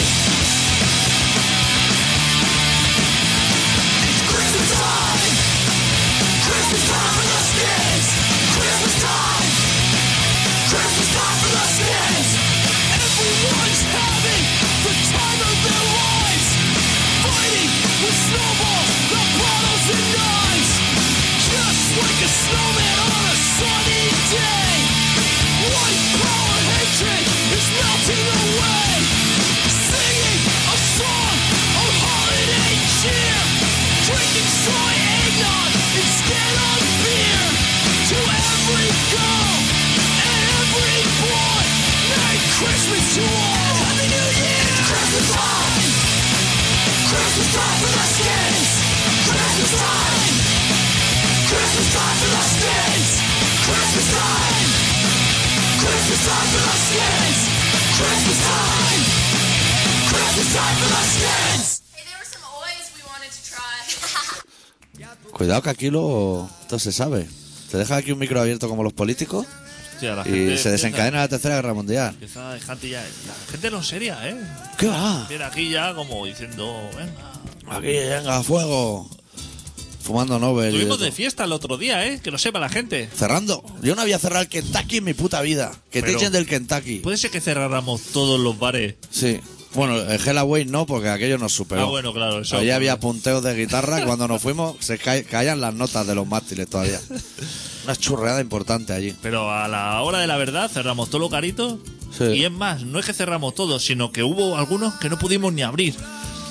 Speaker 3: It's Christmas time. Christmas time for the skins. Christmas time. Christmas time for the skins. Everyone's having the time of their lives. Fighting with snowballs, the bottles and knives. Just like a snowman on a sunny day. White power hatred is melting away. Singing a song of holiday cheer. Drinking soy eggnog instead of beer. To every girl and every boy, Merry Christmas to all. Happy New Year. Christmas time. Christmas time for the skins. Christmas time. Christmas time for the skins. Christmas time. Christmas time for the skins. Christmas time. Christmas time for the skins.
Speaker 4: Hey, there were some oys we wanted to try.
Speaker 1: Cuidado que aquí lo esto se sabe. Te deja aquí un micro abierto como los políticos
Speaker 2: Hostia, la
Speaker 1: y
Speaker 2: gente
Speaker 1: se desencadena la tercera guerra mundial.
Speaker 2: Empieza a gente ya. La gente no es seria, ¿eh?
Speaker 1: ¿Qué va?
Speaker 2: Viene aquí ya como diciendo, venga.
Speaker 1: Aquí, venga, fuego. Fumando Nobel. y
Speaker 2: Estuvimos
Speaker 1: de
Speaker 2: de
Speaker 1: todo.
Speaker 2: fiesta el otro día, ¿eh? Que lo sepa la gente.
Speaker 1: Cerrando. Yo no había cerrado el Kentucky en mi puta vida. Que te
Speaker 2: Pero-
Speaker 1: echen del Kentucky.
Speaker 2: Puede ser que cerráramos todos los bares.
Speaker 1: Sí. Bueno, el Hellaway no, porque aquello nos superó.
Speaker 2: Ah, bueno, claro, eso.
Speaker 1: Allí había punteos de guitarra. Cuando nos fuimos, se ca- caían las notas de los mástiles todavía. Una churreada importante allí.
Speaker 2: Pero a la hora de la verdad cerramos todo lo carito.
Speaker 1: Sí.
Speaker 2: Y es más, no es que cerramos todo, sino que hubo algunos que no pudimos ni abrir.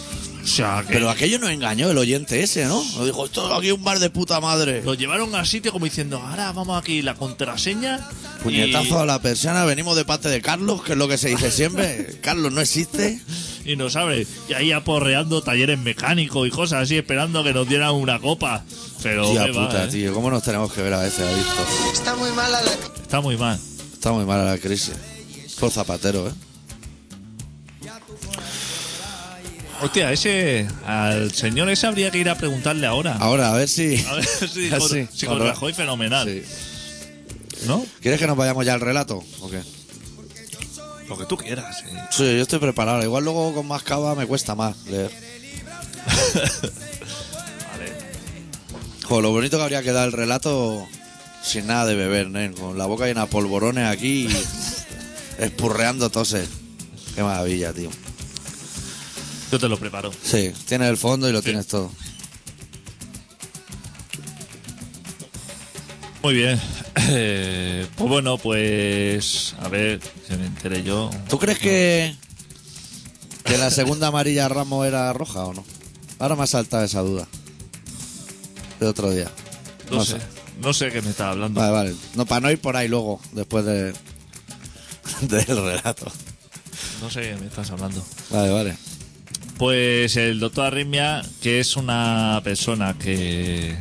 Speaker 2: O sea, que
Speaker 1: Pero aquello nos engañó el oyente ese, ¿no? Nos dijo, esto aquí es un bar de puta madre.
Speaker 2: lo llevaron al sitio como diciendo, ahora vamos aquí la contraseña.
Speaker 1: Puñetazo a la persiana, venimos de parte de Carlos, que es lo que se dice siempre. Carlos no existe.
Speaker 2: Y, y nos abre. Y ahí aporreando talleres mecánicos y cosas así, esperando que nos dieran una copa. Pero
Speaker 1: Tía
Speaker 2: qué va,
Speaker 1: puta,
Speaker 2: ¿eh?
Speaker 1: tío, ¿cómo nos tenemos que ver a veces, adictos?
Speaker 5: Está muy mala la...
Speaker 2: Está muy mal.
Speaker 1: Está muy mala la crisis. Por Zapatero, ¿eh?
Speaker 2: Hostia, ese. Al señor ese habría que ir a preguntarle ahora.
Speaker 1: Ahora, a ver si...
Speaker 2: A ver si,
Speaker 1: Ah,
Speaker 2: con,
Speaker 1: sí,
Speaker 2: si
Speaker 1: con
Speaker 2: con
Speaker 1: Ra-
Speaker 2: Rajoy fenomenal.
Speaker 1: Sí.
Speaker 2: ¿No?
Speaker 1: ¿Quieres que nos vayamos ya al relato? ¿O qué?
Speaker 2: Lo que tú quieras. eh.
Speaker 1: Sí, yo estoy preparado. Igual luego con más cava me cuesta más leer.
Speaker 2: Vale.
Speaker 1: Jo, lo bonito que habría que dar el relato sin nada de beber, ¿no? Con la boca llena de polvorones aquí y espurreando toses. Qué maravilla, tío.
Speaker 2: Yo te lo preparo.
Speaker 1: Sí, tienes el fondo y lo tienes todo.
Speaker 2: Muy bien. Eh, pues bueno, pues. A ver, que me enteré yo.
Speaker 1: ¿Tú crees que, que la segunda amarilla a Ramos era roja o no? Ahora me ha saltado esa duda. De otro día.
Speaker 2: No, sé. No sé qué me está hablando.
Speaker 1: Vale, vale. No, para no ir por ahí luego, después de del relato.
Speaker 2: No sé qué me estás hablando.
Speaker 1: Vale, vale.
Speaker 2: Pues el doctor Arritmia, que es una persona que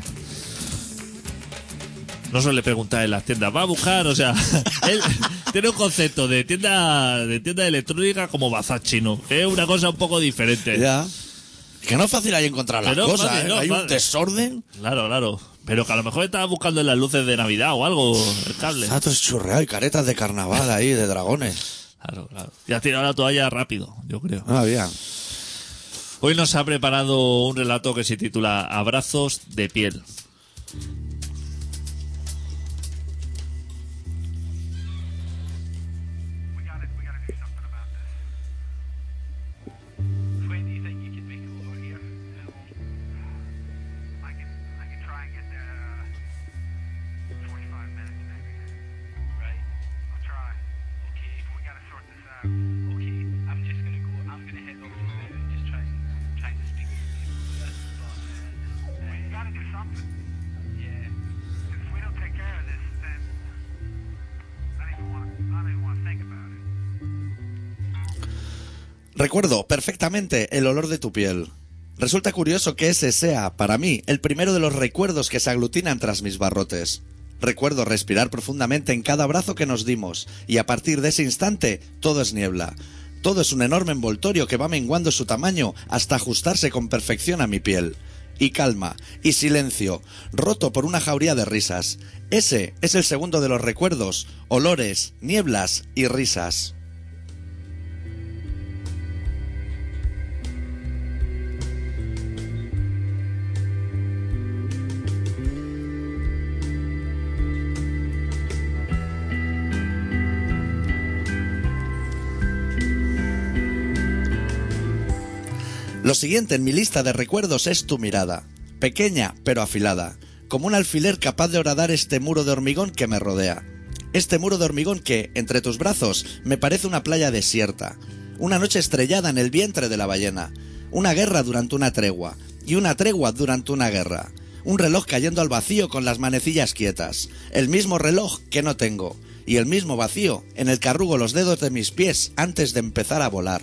Speaker 2: no suele preguntar en las tiendas, va a buscar, o sea, él tiene un concepto de tienda de tienda electrónica como bazar chino, que es una cosa un poco diferente.
Speaker 1: Ya. Que no es fácil ahí encontrar las
Speaker 2: Que no,
Speaker 1: cosas,
Speaker 2: fácil,
Speaker 1: ¿eh?
Speaker 2: no,
Speaker 1: Hay un
Speaker 2: fácil.
Speaker 1: desorden.
Speaker 2: Claro, claro. Pero que a lo mejor estaba buscando en las luces de Navidad o algo, el cable.
Speaker 1: Está todo churreado y caretas de carnaval ahí, de dragones.
Speaker 2: Claro, claro. Y ha tirado la toalla rápido, yo creo.
Speaker 1: Ah, bien.
Speaker 2: Hoy nos ha preparado un relato que se titula Abrazos de piel.
Speaker 6: We gotta, we gotta do something about this. When do you think you can make it over here? I can, I can try and get there. Uh, Forty-five minutes, maybe. Right. I'll try. Okay, we gotta sort this out. Okay, I'm just gonna go. I'm gonna head over there and just try, try to speak to people. But uh, we gotta do something. Yeah. 'Cause if we don't take care of this, then I don't even want. I don't even want to think about it.
Speaker 1: Recuerdo perfectamente el olor de tu piel. Resulta curioso que ese sea, para mí, el primero de los recuerdos que se aglutinan tras mis barrotes. Recuerdo respirar profundamente en cada abrazo que nos dimos, y a partir de ese instante, todo es niebla. Todo es un enorme envoltorio que va menguando su tamaño hasta ajustarse con perfección a mi piel. Y calma, y silencio, roto por una jauría de risas. Ese es el segundo de los recuerdos, olores, nieblas y risas. Lo siguiente en mi lista de recuerdos es tu mirada, pequeña pero afilada, como un alfiler capaz de horadar este muro de hormigón que me rodea. Este muro de hormigón que, entre tus brazos, me parece una playa desierta, una noche estrellada en el vientre de la ballena, una guerra durante una tregua, y una tregua durante una guerra, un reloj cayendo al vacío con las manecillas quietas, el mismo reloj que no tengo, y el mismo vacío en el que arrugo los dedos de mis pies antes de empezar a volar.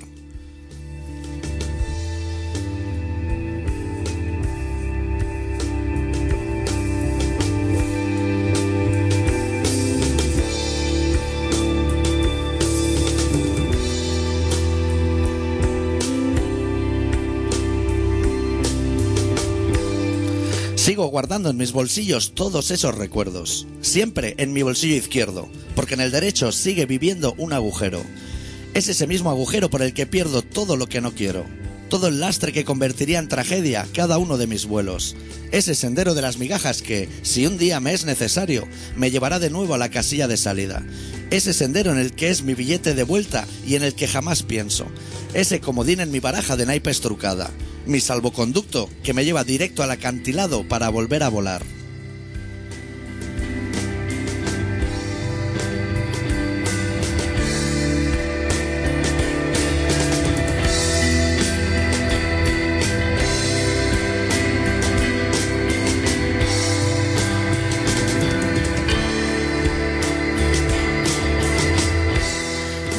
Speaker 1: Sigo guardando en mis bolsillos todos esos recuerdos, siempre en mi bolsillo izquierdo, porque en el derecho sigue viviendo un agujero. Es ese mismo agujero por el que pierdo todo lo que no quiero, todo el lastre que convertiría en tragedia cada uno de mis vuelos, ese sendero de las migajas que, si un día me es necesario, me llevará de nuevo a la casilla de salida, ese sendero en el que es mi billete de vuelta y en el que jamás pienso, ese comodín en mi baraja de naipes trucada, mi salvoconducto que me lleva directo al acantilado para volver a volar.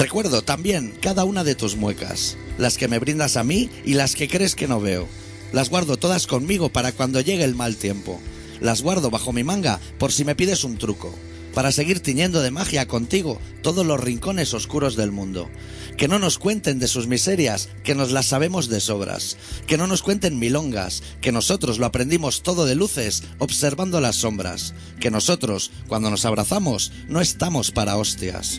Speaker 1: Recuerdo también cada una de tus muecas, las que me brindas a mí y las que crees que no veo. Las guardo todas conmigo para cuando llegue el mal tiempo. Las guardo bajo mi manga por si me pides un truco, para seguir tiñendo de magia contigo todos los rincones oscuros del mundo. Que no nos cuenten de sus miserias, que nos las sabemos de sobras. Que no nos cuenten milongas, que nosotros lo aprendimos todo de luces, observando las sombras. Que nosotros, cuando nos abrazamos, no estamos para hostias.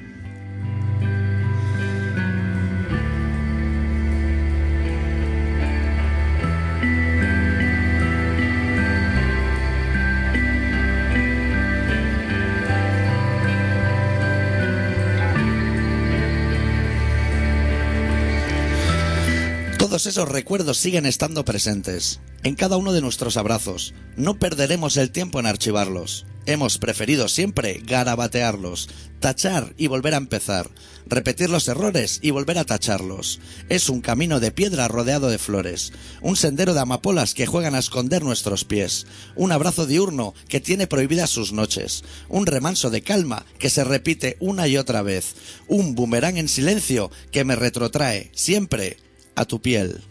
Speaker 1: Todos esos recuerdos siguen estando presentes en cada uno de nuestros abrazos. No perderemos el tiempo en archivarlos. Hemos preferido siempre garabatearlos, tachar y volver a empezar, repetir los errores y volver a tacharlos. Es un camino de piedra rodeado de flores, un sendero de amapolas que juegan a esconder nuestros pies, un abrazo diurno que tiene prohibidas sus noches, un remanso de calma que se repite una y otra vez, un boomerang en silencio que me retrotrae siempre a tu piel.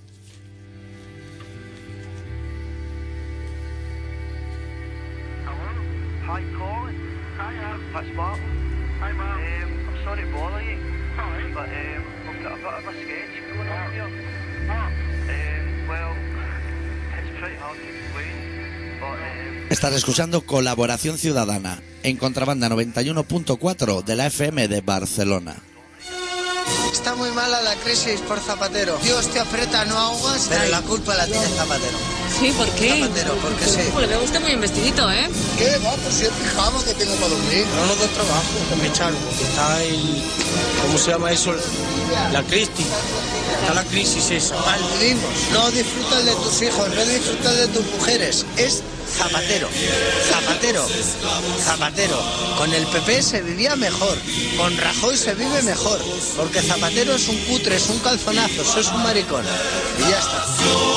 Speaker 6: Hello? Hi, Colin. Hiya. That's Martin. Hi, Martin. Um, I'm sorry to bother you. Alright. But um, I've got a bit of a sketch going on here.
Speaker 3: Oh.
Speaker 6: Um, well, it's pretty hard to explain, but um,
Speaker 1: Estás escuchando Colaboración Ciudadana en Contrabanda noventa y uno punto cuatro de la F M de Barcelona.
Speaker 5: Está muy mala la crisis por Zapatero. Dios te aprieta, no ahogas. Pero la culpa la tiene Zapatero.
Speaker 7: Sí, ¿por qué?
Speaker 5: Zapatero, porque sí.
Speaker 7: Pues le veo a usted muy investidito, ¿eh?
Speaker 5: ¿Qué? Va, pues si es pijama que tengo para dormir. No nos da trabajo, que me echaron, porque está el... ¿Cómo se llama eso? La crisis. Está la crisis esa. Maldivimos. No disfrutas de tus hijos, no disfrutas de tus mujeres. Es Zapatero. Zapatero. Zapatero. Con el P P se vivía mejor. Con Rajoy se vive mejor. Porque Zapatero es un cutre, es un calzonazo, es un maricón. Y ya está.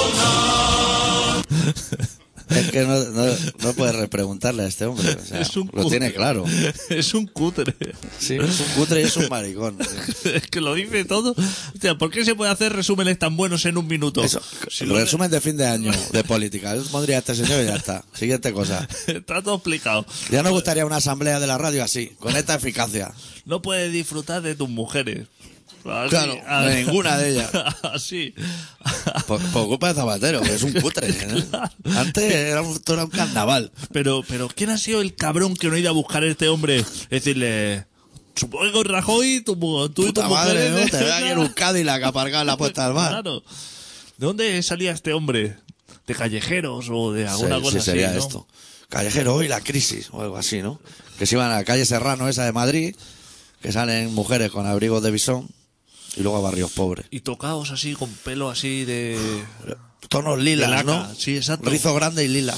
Speaker 1: Es que no, no, no puedes repreguntarle a este hombre. O sea,
Speaker 2: Es un
Speaker 1: lo
Speaker 2: cutre.
Speaker 1: tiene claro.
Speaker 2: Es un cutre.
Speaker 1: Sí, es un cutre y es un maricón.
Speaker 2: Es que lo dice todo. Hostia, ¿por qué se puede hacer resúmenes tan buenos en un minuto?
Speaker 1: Eso,
Speaker 2: Si lo-
Speaker 1: resumen de fin de año de política. Yo pondría a este señor y ya está. Siguiente cosa.
Speaker 2: Está todo explicado.
Speaker 1: Ya nos gustaría una asamblea de la radio así, con esta eficacia.
Speaker 2: No puedes disfrutar de tus mujeres. Así,
Speaker 1: Claro,
Speaker 2: a-
Speaker 1: de ninguna de ellas.
Speaker 2: Así.
Speaker 1: Por, por culpa de Zapatero, que es un cutre. ¿eh? Antes era un, esto era un carnaval.
Speaker 2: Pero, pero, ¿quién ha sido el cabrón que no ha ido a buscar a este hombre? Decirle, supongo que con Rajoy, tu, mu- tú y tu
Speaker 1: Puta
Speaker 2: mujer...
Speaker 1: madre, ¿no?
Speaker 2: ¿eh?
Speaker 1: Te veo aquí en un Cadillac aparcado en la puerta del bar.
Speaker 2: Claro. ¿De dónde salía este hombre? ¿De callejeros o de alguna
Speaker 1: Sí,
Speaker 2: cosa
Speaker 1: sí, sería
Speaker 2: así, ¿no?
Speaker 1: esto. Callejero y la crisis, o algo así, ¿no? Que se iban a la calle Serrano, esa de Madrid, que salen mujeres con abrigos de visón, y luego a barrios pobres.
Speaker 2: Y tocados así, con pelo así de...
Speaker 1: Tonos lilas,
Speaker 2: De laca,
Speaker 1: ¿no?
Speaker 2: sí, exacto.
Speaker 1: Rizo grande y lila.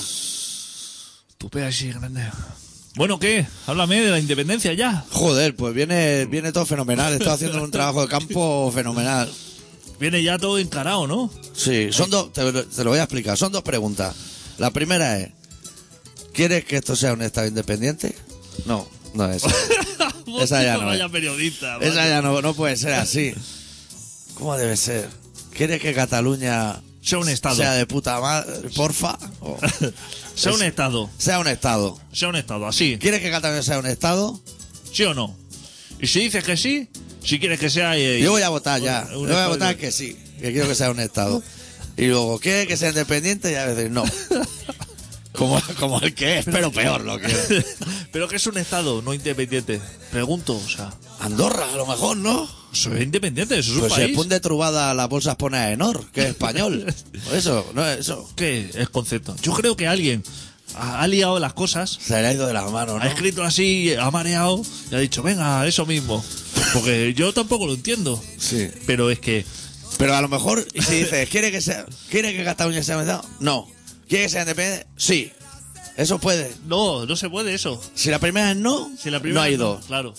Speaker 2: Tupé así, grande. Bueno, ¿qué? Háblame de la independencia ya.
Speaker 1: Joder, pues viene, viene todo fenomenal. Estoy haciendo un trabajo de campo fenomenal.
Speaker 2: Viene ya todo encarado, ¿no?
Speaker 1: Sí, son dos, te, lo- te lo voy a explicar. Son dos preguntas. La primera es, ¿quieres que esto sea un Estado independiente? No, no es. Esa ya no
Speaker 2: Vaya
Speaker 1: es.
Speaker 2: periodista.
Speaker 1: Esa
Speaker 2: vaya.
Speaker 1: ya no, no puede ser así. ¿Cómo debe ser? ¿Quieres que Cataluña
Speaker 2: Sea un estado.
Speaker 1: sea de puta madre, porfa? O
Speaker 2: Sea un estado.
Speaker 1: sea un Estado.
Speaker 2: Sea un estado, así.
Speaker 1: ¿Quieres que Cataluña sea un Estado?
Speaker 2: ¿Sí o no? Y si dices que sí, si quieres que sea... eh,
Speaker 1: Yo voy a votar ya.
Speaker 2: un-
Speaker 1: Yo
Speaker 2: un
Speaker 1: voy a
Speaker 2: estado
Speaker 1: votar
Speaker 2: inde-
Speaker 1: que sí, que quiero que sea un Estado. Y luego, ¿quieres que sea independiente? Y a veces no. Como, como el que es, pero peor lo que es.
Speaker 2: Pero que es un estado, no independiente. Pregunto, o sea...
Speaker 1: Andorra, a lo mejor, ¿no?
Speaker 2: Eso es independiente, eso es
Speaker 1: Pues
Speaker 2: un
Speaker 1: se
Speaker 2: país.
Speaker 1: pone de trubada las bolsas pone a Enor, que es español. Por eso, no es eso.
Speaker 2: ¿Qué es concepto? Yo creo que alguien ha, ha liado las cosas,
Speaker 1: Se le ha ido de las manos,
Speaker 2: ha
Speaker 1: ¿no?
Speaker 2: escrito así, ha mareado y ha dicho, venga, eso mismo. Porque yo tampoco lo entiendo.
Speaker 1: Sí.
Speaker 2: Pero es que...
Speaker 1: Pero a lo mejor, y si dices, ¿quiere que sea, ¿quiere que Cataluña sea un Estado? No. ¿Quiere que sea independiente? Sí. Eso puede.
Speaker 2: No, no se puede eso.
Speaker 1: Si la primera es no,
Speaker 2: Si la primera
Speaker 1: no hay
Speaker 2: no,
Speaker 1: dos.
Speaker 2: Claro.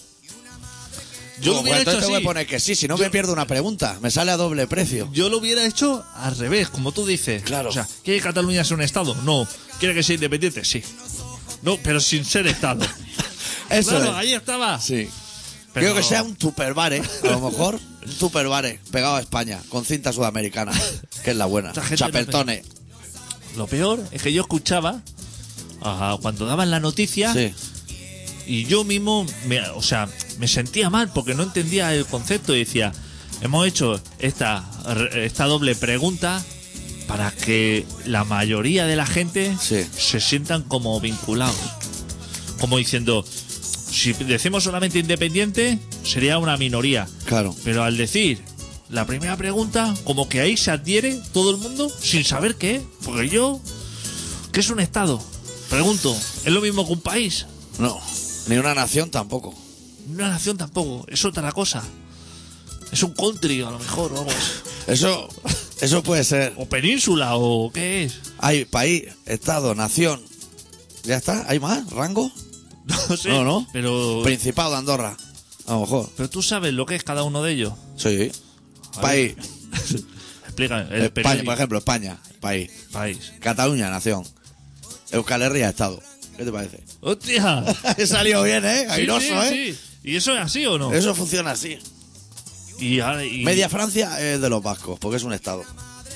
Speaker 2: Yo lo
Speaker 1: Pues
Speaker 2: hubiera hecho
Speaker 1: entonces te voy
Speaker 2: así.
Speaker 1: a poner que sí, si no me pierdo una pregunta. Me sale a doble precio.
Speaker 2: Yo lo hubiera hecho al revés, como tú dices.
Speaker 1: Claro.
Speaker 2: O sea, ¿quiere que Cataluña sea un estado? No. ¿Quiere que sea independiente? Sí. No, pero sin ser estado.
Speaker 1: Eso
Speaker 2: Claro,
Speaker 1: es.
Speaker 2: ahí estaba.
Speaker 1: Sí.
Speaker 2: Pero-
Speaker 1: Quiero que sea un tupperware, a lo mejor un tupperware pegado a España, con cinta sudamericana, que es la buena.
Speaker 2: Esta gente
Speaker 1: Chapeltones.
Speaker 2: Lo peor es que yo escuchaba ah, cuando daban la noticia
Speaker 1: Sí.
Speaker 2: y yo mismo, me, o sea, me sentía mal porque no entendía el concepto y decía, hemos hecho esta, esta doble pregunta para que la mayoría de la gente
Speaker 1: Sí.
Speaker 2: se sientan como vinculados. Como diciendo, si decimos solamente independiente, sería una minoría.
Speaker 1: Claro.
Speaker 2: Pero al decir la primera pregunta, como que ahí se adhiere todo el mundo sin saber qué es. Porque yo, ¿qué es un Estado? Pregunto, ¿es lo mismo que un país?
Speaker 1: No, ni una nación tampoco.
Speaker 2: Una nación tampoco, es otra cosa. Es un country, a lo mejor, o algo así.
Speaker 1: Eso, eso puede ser.
Speaker 2: O península, o qué es.
Speaker 1: Hay país, estado, nación. Ya está, ¿hay más? ¿Rango?
Speaker 2: No sé.
Speaker 1: No, no.
Speaker 2: Pero,
Speaker 1: Principado de Andorra. A lo mejor.
Speaker 2: pero tú sabes lo que es cada uno de ellos.
Speaker 1: Sí.
Speaker 2: A
Speaker 1: País.
Speaker 2: Explícame. El
Speaker 1: España,
Speaker 2: periódico.
Speaker 1: por ejemplo, España. País.
Speaker 2: País.
Speaker 1: Cataluña, nación. Euskal Herria, estado. ¿Qué te parece?
Speaker 2: ¡Hostia!
Speaker 1: He salido bien, ¿eh?
Speaker 2: Sí,
Speaker 1: Airoso,
Speaker 2: sí,
Speaker 1: ¿eh?
Speaker 2: sí. ¿Y eso es así o no?
Speaker 1: Eso funciona así.
Speaker 2: Y, ahora- y-
Speaker 1: Media Francia es de los vascos, porque es un estado.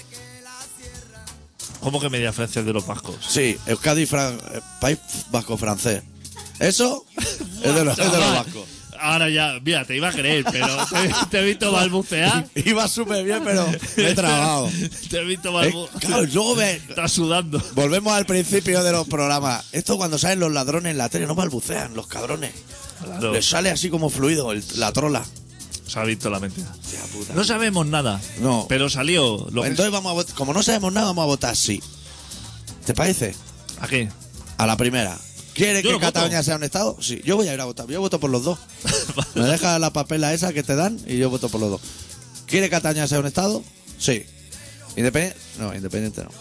Speaker 2: ¿Cómo que media Francia es de los vascos?
Speaker 1: Sí, Euskadi, Fran- eh, país vasco-francés. Eso es de los, es de los
Speaker 2: Chaval,
Speaker 1: vascos.
Speaker 2: Ahora ya, mira, te iba a creer, pero te, te he visto balbucear.
Speaker 1: Iba súper bien, pero me he trabado.
Speaker 2: Te he visto
Speaker 1: Eh,
Speaker 2: balbucear.
Speaker 1: claro, luego ve-
Speaker 2: Estás sudando.
Speaker 1: volvemos al principio de los programas. Esto cuando salen los ladrones en la tele no balbucean, los cabrones.
Speaker 2: Claro,
Speaker 1: Les sale así como fluido el- la trola.
Speaker 2: se ha visto la mentira.
Speaker 1: Hostia puta.
Speaker 2: No sabemos nada.
Speaker 1: No.
Speaker 2: Pero salió lo que...
Speaker 1: Entonces vamos a votar. Como no sabemos nada, vamos a votar sí. ¿Te parece?
Speaker 2: ¿A qué?
Speaker 1: A la primera. ¿Quiere
Speaker 2: Yo
Speaker 1: que
Speaker 2: lo
Speaker 1: Cataluña
Speaker 2: voto.
Speaker 1: sea un estado? Sí, yo voy a ir a votar. Yo voto por los dos. Me deja la papela esa que te dan y yo voto por los dos. ¿Quiere que Cataluña sea un estado? Sí. ¿Independiente? No, independiente no.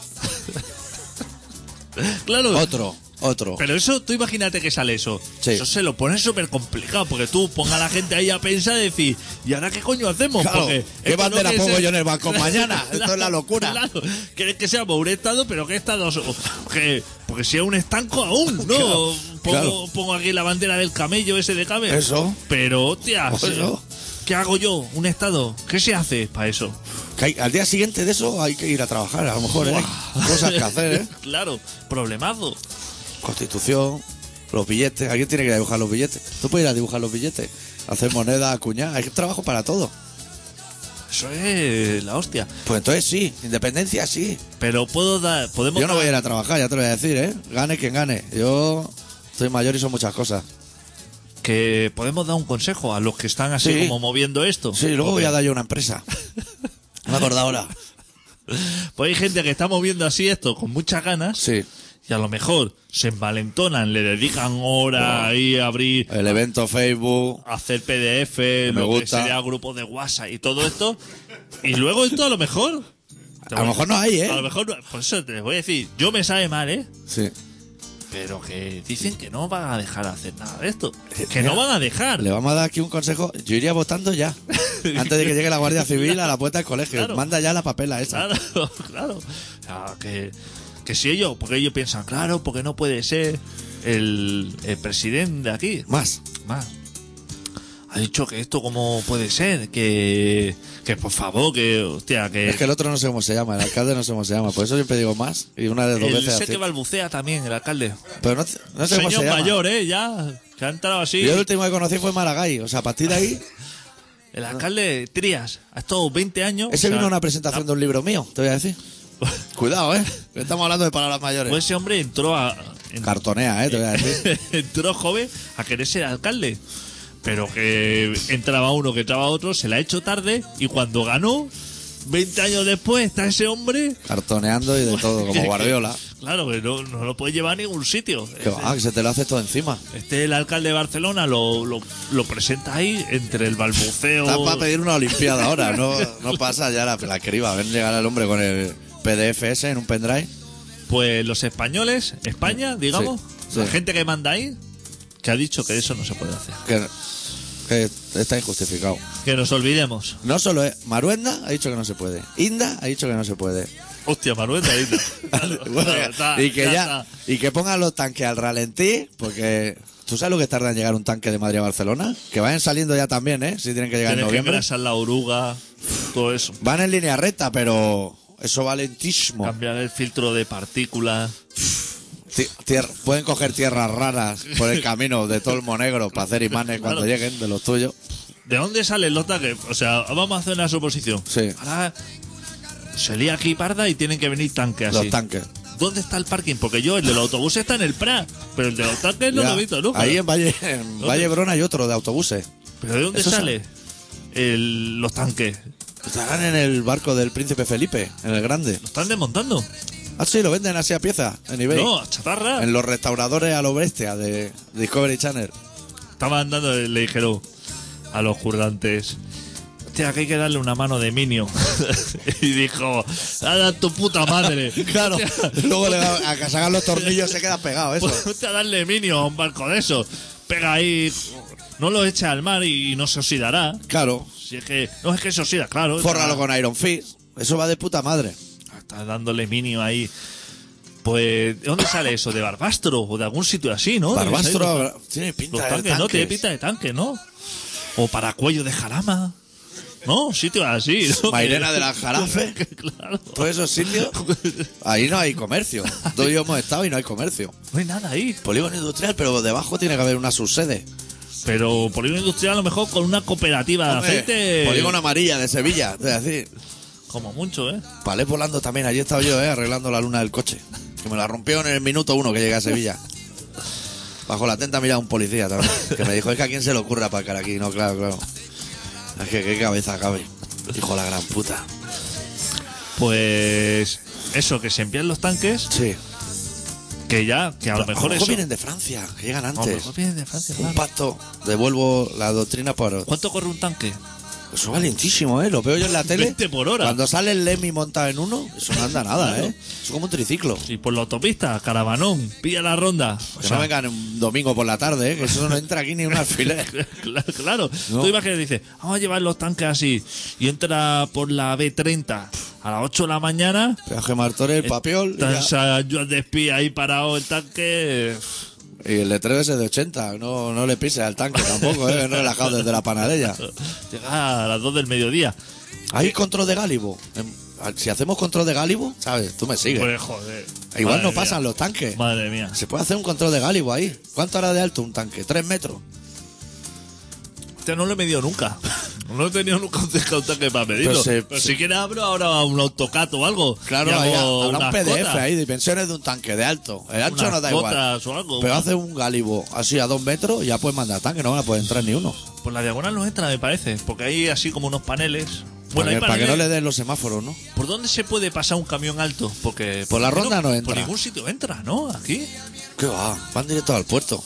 Speaker 2: Claro.
Speaker 1: Otro, otro.
Speaker 2: Pero eso, tú imagínate que sale eso.
Speaker 1: Sí.
Speaker 2: Eso se lo pones súper complicado, porque tú ponga a la gente ahí a pensar y decir, ¿y ahora qué coño hacemos?
Speaker 1: Claro,
Speaker 2: Porque
Speaker 1: ¿qué
Speaker 2: esto no
Speaker 1: bandera
Speaker 2: quiere
Speaker 1: pongo
Speaker 2: ser-
Speaker 1: yo en el balcón mañana? Esto es la locura.
Speaker 2: Claro, quieres que seamos un estado, pero ¿qué estado? so- que- porque si es un estanco aún, ¿no?
Speaker 1: Claro,
Speaker 2: pongo,
Speaker 1: claro.
Speaker 2: pongo aquí la bandera del camello ese de cabe.
Speaker 1: Eso.
Speaker 2: Pero, hostia,
Speaker 1: Pues eso.
Speaker 2: ¿qué hago yo? ¿Un estado? ¿Qué se hace para eso?
Speaker 1: Que hay- al día siguiente de eso hay que ir a trabajar, a lo mejor, ¿eh? Cosas que hacer, ¿eh?
Speaker 2: Claro, problemazo.
Speaker 1: Constitución, los billetes. ¿Alguien tiene que ir a dibujar los billetes? Tú puedes ir a dibujar los billetes, hacer moneda, acuñar. Hay trabajo para todo.
Speaker 2: Eso es la hostia.
Speaker 1: Pues entonces sí, independencia sí.
Speaker 2: Pero puedo dar, podemos
Speaker 1: Yo no voy a
Speaker 2: dar-
Speaker 1: ir a trabajar, ya te lo voy a decir, ¿eh? Gane quien gane. Yo estoy mayor y son muchas cosas.
Speaker 2: que podemos dar un consejo a los que están así
Speaker 1: Sí.
Speaker 2: como moviendo esto.
Speaker 1: Sí, luego voy
Speaker 2: Porque,
Speaker 1: a dar yo una empresa. No me acuerdo ahora.
Speaker 2: pues hay gente que está moviendo así esto con muchas ganas
Speaker 1: Sí.
Speaker 2: y a lo mejor se envalentonan, le dedican horas ahí a abrir,
Speaker 1: El evento Facebook.
Speaker 2: a hacer P D F,
Speaker 1: Me
Speaker 2: lo que
Speaker 1: gusta.
Speaker 2: sería grupos de WhatsApp y todo esto. Y luego esto a lo mejor... te
Speaker 1: A lo
Speaker 2: voy-
Speaker 1: mejor no hay, ¿eh?
Speaker 2: A lo mejor no, por eso te voy a decir, yo me sabe mal, ¿eh?
Speaker 1: Sí.
Speaker 2: Pero que dicen que no van a dejar hacer nada de esto.
Speaker 1: Eh,
Speaker 2: Que
Speaker 1: mira,
Speaker 2: no van a dejar.
Speaker 1: Le vamos a dar aquí un consejo. Yo iría votando ya. Antes de que llegue la Guardia Civil a la puerta del colegio.
Speaker 2: Claro.
Speaker 1: Manda ya la papela esa.
Speaker 2: Claro, claro. O sea, que, que si ellos, porque ellos piensan, claro, porque no puede ser el, el presidente de aquí.
Speaker 1: Más.
Speaker 2: Más. Ha dicho que esto cómo puede ser, que, que por favor, que, hostia, que...
Speaker 1: Es que el otro no sé cómo se llama, el alcalde no sé cómo se llama. Por eso siempre digo más. Y una de dos
Speaker 2: el
Speaker 1: veces
Speaker 2: ese
Speaker 1: así.
Speaker 2: que balbucea también, el alcalde.
Speaker 1: Pero no, no sé cómo se
Speaker 2: Señor
Speaker 1: llama.
Speaker 2: mayor, ¿eh? Ya, que ha entrado así.
Speaker 1: Yo el último que conocí fue Maragall. O sea, a partir de ahí.
Speaker 2: El alcalde Trías ha estado veinte años.
Speaker 1: Ese
Speaker 2: o sea,
Speaker 1: vino a una presentación de un libro mío, te voy a decir. Cuidado, ¿eh? Que estamos hablando de palabras mayores.
Speaker 2: Pues ese hombre entró a... en-
Speaker 1: Cartonea, ¿eh? Te voy a decir.
Speaker 2: entró joven a querer ser alcalde. Pero que entraba uno, que entraba otro, se la ha hecho tarde y cuando ganó, veinte años después, está ese hombre.
Speaker 1: Cartoneando y de todo, como
Speaker 2: que-
Speaker 1: Guardiola.
Speaker 2: Claro, que no, no lo puede llevar a ningún sitio.
Speaker 1: Que va, que se te lo hace todo encima.
Speaker 2: Este, el alcalde de Barcelona, lo, lo, lo presenta ahí entre el balbuceo.
Speaker 1: Está para pedir una olimpiada ahora, no, no pasa ya la, la criba. Ven llegar el hombre con el P D F ese en un pendrive.
Speaker 2: Pues los españoles, España, digamos,
Speaker 1: Sí,
Speaker 2: la
Speaker 1: sí.
Speaker 2: gente que manda ahí, que ha dicho que eso no se puede hacer.
Speaker 1: Que, que está injustificado.
Speaker 2: Que nos olvidemos.
Speaker 1: No solo es. Maruenda ha dicho que no se puede. Inda ha dicho que no se puede.
Speaker 2: Hostia, Manuel, ahí está.
Speaker 1: Bueno,
Speaker 2: Está,
Speaker 1: y que ya,
Speaker 2: está.
Speaker 1: y que pongan los tanques al ralentí, porque ¿Tú sabes lo que tarda en llegar un tanque de Madrid a Barcelona? Que vayan saliendo ya también, ¿eh? Si tienen que llegar en
Speaker 2: Tienes que
Speaker 1: noviembre.
Speaker 2: engrasar la oruga, todo eso.
Speaker 1: Van en línea recta, pero eso va lentísimo.
Speaker 2: Cambiar el filtro de partículas.
Speaker 1: Ti- tier- pueden coger tierras raras por el camino de Tolmo Negro para hacer imanes cuando
Speaker 2: Claro.
Speaker 1: lleguen de los tuyos.
Speaker 2: ¿De dónde salen los tanques? O sea, vamos a hacer una suposición.
Speaker 1: Sí.
Speaker 2: Ahora se lía aquí parda y tienen que venir tanques así.
Speaker 1: Los tanques.
Speaker 2: ¿Dónde está el parking? Porque yo, el del autobús está en el Prat, pero el de los tanques no
Speaker 1: Ya.
Speaker 2: lo he visto nunca.
Speaker 1: Ahí en Valle, en Valle Brona hay otro de autobuses.
Speaker 2: ¿Pero de dónde
Speaker 1: Eso
Speaker 2: sale el, los tanques?
Speaker 1: Estarán en el barco del Príncipe Felipe, en el grande.
Speaker 2: ¿Lo están desmontando?
Speaker 1: Ah, sí, lo venden así a piezas en eBay.
Speaker 2: No, chatarra.
Speaker 1: En los restauradores a lo bestia de Discovery Channel.
Speaker 2: Estaba andando y le dijeron a los currantes: hostia, que hay que darle una mano de minio. Y dijo: ¡a tu puta madre!
Speaker 1: Claro.
Speaker 2: Hostia,
Speaker 1: Luego le da, a que sacan los tornillos se queda pegado eso.
Speaker 2: Ponte a darle minio a un barco de eso. Pega ahí, no lo echa al mar y no se oxidará.
Speaker 1: Claro.
Speaker 2: Si es que, no es que se oxida, claro.
Speaker 1: Fórralo
Speaker 2: está,
Speaker 1: con Iron Fist. Eso va de puta madre.
Speaker 2: está dándole minio ahí. Pues, ¿de dónde sale eso? ¿De Barbastro? ¿O de algún sitio así, no? Debe salir los-
Speaker 1: Barbastro tiene
Speaker 2: Los
Speaker 1: pinta de
Speaker 2: tanques, ¿no? Tiene pinta de tanque, ¿no? O para cuello de jarama. ¿No? Sitios así, ¿no?
Speaker 1: Mairena de la Jarafe.
Speaker 2: Claro.
Speaker 1: Todos esos sitios. Ahí no hay comercio. Todos yo hemos estado y no hay comercio.
Speaker 2: No hay nada ahí.
Speaker 1: Polígono industrial, pero debajo tiene que haber una subsede.
Speaker 2: Pero polígono industrial a lo mejor con una cooperativa de
Speaker 1: Hombre,
Speaker 2: aceite.
Speaker 1: Polígono amarilla de Sevilla. Es decir,
Speaker 2: Como mucho, ¿eh?
Speaker 1: palés volando también. Allí he estado yo, eh, arreglando la luna del coche. Que me la rompió en el minuto uno que llegué a Sevilla. Bajo la atenta mirada un policía también. Que me dijo, es que a quién se le ocurre aparcar aquí. No, claro, claro. Es que qué cabeza cabe. Hijo de la gran puta.
Speaker 2: Pues eso, que se envían los tanques,
Speaker 1: Sí.
Speaker 2: que ya, que a lo mejor eso.
Speaker 1: vienen de Francia, que llegan
Speaker 2: A lo
Speaker 1: antes.
Speaker 2: mejor vienen de Francia,
Speaker 1: Un
Speaker 2: claro.
Speaker 1: pacto. Devuelvo la doctrina por...
Speaker 2: ¿Cuánto corre un tanque?
Speaker 1: Eso va lentísimo, ¿eh? Lo veo yo en la tele.
Speaker 2: veinte por hora.
Speaker 1: Cuando sale el Lemmy montado en uno, eso no anda nada, ¿eh? Es como un triciclo.
Speaker 2: Y por la autopista, caravanón, pilla la ronda. O
Speaker 1: Que
Speaker 2: sea,
Speaker 1: no vengan un domingo por la tarde, ¿eh? Que eso no entra aquí ni un alfiler.
Speaker 2: Claro, claro.
Speaker 1: No.
Speaker 2: Tú imaginas, dices, vamos a llevar los tanques así, y entra por la B treinta a las ocho de la mañana,
Speaker 1: Peaje Martorell, el papiol. y
Speaker 2: está
Speaker 1: ya.
Speaker 2: esa Joan de espía ahí parado el tanque.
Speaker 1: Y el letrero ese de ochenta. No, no le pise al tanque tampoco, ¿eh? No relajado desde la panadella.
Speaker 2: Llega a las dos del mediodía.
Speaker 1: ¿Hay control de gálibo? Em, Si hacemos control de gálibo, ¿sabes? Tú me sigues.
Speaker 2: Pues joder.
Speaker 1: Igual
Speaker 2: Madre
Speaker 1: no
Speaker 2: mía.
Speaker 1: pasan los tanques.
Speaker 2: Madre mía.
Speaker 1: Se puede hacer un control de gálibo ahí. ¿Cuánto hará de alto un tanque? ¿Tres metros?
Speaker 2: Hostia, no lo he medido nunca. No he tenido nunca un un tanque para medirlo.
Speaker 1: Pero se-
Speaker 2: Pero
Speaker 1: se-
Speaker 2: si quieres abro ahora un AutoCAD o algo.
Speaker 1: Claro,
Speaker 2: y hago
Speaker 1: ahí habrá un
Speaker 2: unas
Speaker 1: P D F
Speaker 2: cotas.
Speaker 1: ahí, dimensiones de un tanque de alto. El ancho
Speaker 2: Unas
Speaker 1: no da igual.
Speaker 2: cotas o algo.
Speaker 1: Pero hace un gálibo así a dos metros y ya puedes mandar tanque, no van a poder entrar ni uno.
Speaker 2: Por la diagonal no entra, me parece. Porque hay así como unos paneles.
Speaker 1: Para,
Speaker 2: Bueno,
Speaker 1: que,
Speaker 2: hay
Speaker 1: para que
Speaker 2: paneles.
Speaker 1: no le den los semáforos, ¿no?
Speaker 2: ¿Por dónde se puede pasar un camión alto? Porque
Speaker 1: Por la ronda no
Speaker 2: Por
Speaker 1: entra.
Speaker 2: ningún sitio entra, ¿no? Aquí.
Speaker 1: ¿Qué va? Van directo al puerto.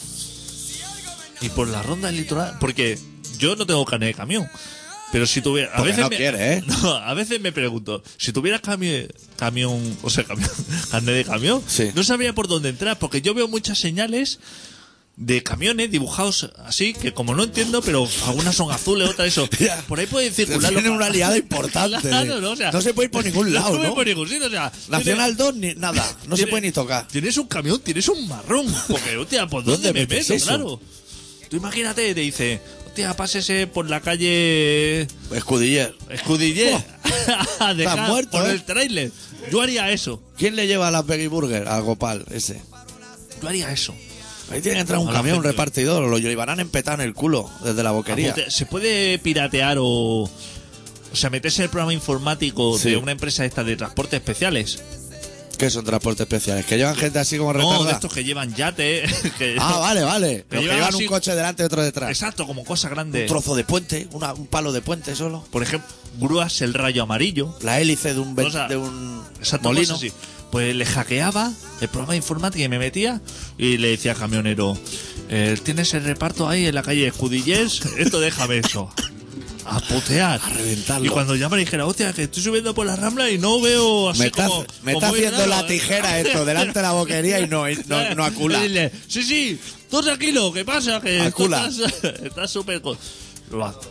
Speaker 2: Y por la ronda del litoral. Porque yo no tengo carnet de camión. Pero si tuviera. A
Speaker 1: Porque
Speaker 2: veces
Speaker 1: no
Speaker 2: me,
Speaker 1: quiere, ¿eh?
Speaker 2: No, a veces me pregunto. Si tuvieras camión. Camión. O sea, camión. Carnet de camión.
Speaker 1: Sí.
Speaker 2: No sabría por dónde entrar. Porque yo veo muchas señales de camiones dibujados así. Que como no entiendo, pero algunas son azules, otras eso.
Speaker 1: Ya.
Speaker 2: Por ahí pueden circular.
Speaker 1: Tienen
Speaker 2: los-
Speaker 1: una liada importante.
Speaker 2: Claro, ¿no? O sea,
Speaker 1: No se puede ir por ningún lado,
Speaker 2: No se puede
Speaker 1: ¿no?
Speaker 2: ir por ningún sitio. O sea,
Speaker 1: Nacional dos, ni nada. No se
Speaker 2: Tiene-
Speaker 1: puede ni tocar.
Speaker 2: Tienes un camión, tienes un marrón. Porque, hostia, ¿por dónde,
Speaker 1: ¿Dónde
Speaker 2: me
Speaker 1: metes
Speaker 2: meto?
Speaker 1: eso?
Speaker 2: Claro. Tú imagínate, te dice, hostia, pásese por la calle
Speaker 1: Escudiller.
Speaker 2: Escudillé a dejar
Speaker 1: Estás muerto,
Speaker 2: por
Speaker 1: ¿eh?
Speaker 2: el tráiler. Yo haría eso.
Speaker 1: ¿Quién le lleva a la Peggy Burger? Al Gopal, ese.
Speaker 2: Yo haría eso.
Speaker 1: Ahí tiene que entrar un
Speaker 2: A la
Speaker 1: camión, un
Speaker 2: gente.
Speaker 1: repartidor. Lo llevarán empetado en el culo desde la boquería.
Speaker 2: Apunte- ¿Se puede piratear o... O sea, meterse en el programa informático
Speaker 1: Sí.
Speaker 2: de una empresa esta de transportes especiales?
Speaker 1: ¿Qué son transportes especiales? Que llevan gente así como
Speaker 2: No, de
Speaker 1: retardada.
Speaker 2: estos que llevan yate. que-
Speaker 1: Ah, vale, vale. Los que
Speaker 2: llevan
Speaker 1: llevan
Speaker 2: así-
Speaker 1: un coche delante y otro detrás.
Speaker 2: Exacto, como cosa
Speaker 1: Un
Speaker 2: grande.
Speaker 1: trozo de puente, una- un palo de puente solo.
Speaker 2: Por ejemplo, grúas el rayo amarillo.
Speaker 1: La hélice de un, ve-
Speaker 2: O sea,
Speaker 1: de un
Speaker 2: Exacto,
Speaker 1: molino.
Speaker 2: cosas así. Pues le hackeaba el programa de informática y me metía y le decía al camionero, eh, tienes el reparto ahí en la calle Escudillés, esto déjame eso. A putear.
Speaker 1: A reventarlo.
Speaker 2: Y cuando ya me dijera, hostia, que estoy subiendo por la rambla y no veo así
Speaker 1: Me está,
Speaker 2: como...
Speaker 1: me
Speaker 2: como
Speaker 1: está
Speaker 2: muy
Speaker 1: haciendo
Speaker 2: raro,
Speaker 1: la
Speaker 2: ¿eh?".
Speaker 1: tijera esto delante de la boquería y no, y no, no acula.
Speaker 2: Y dile, sí, sí, tú tranquilo, ¿qué pasa? Que tú
Speaker 1: Acula.
Speaker 2: estás estás súper... co-". Lo hace.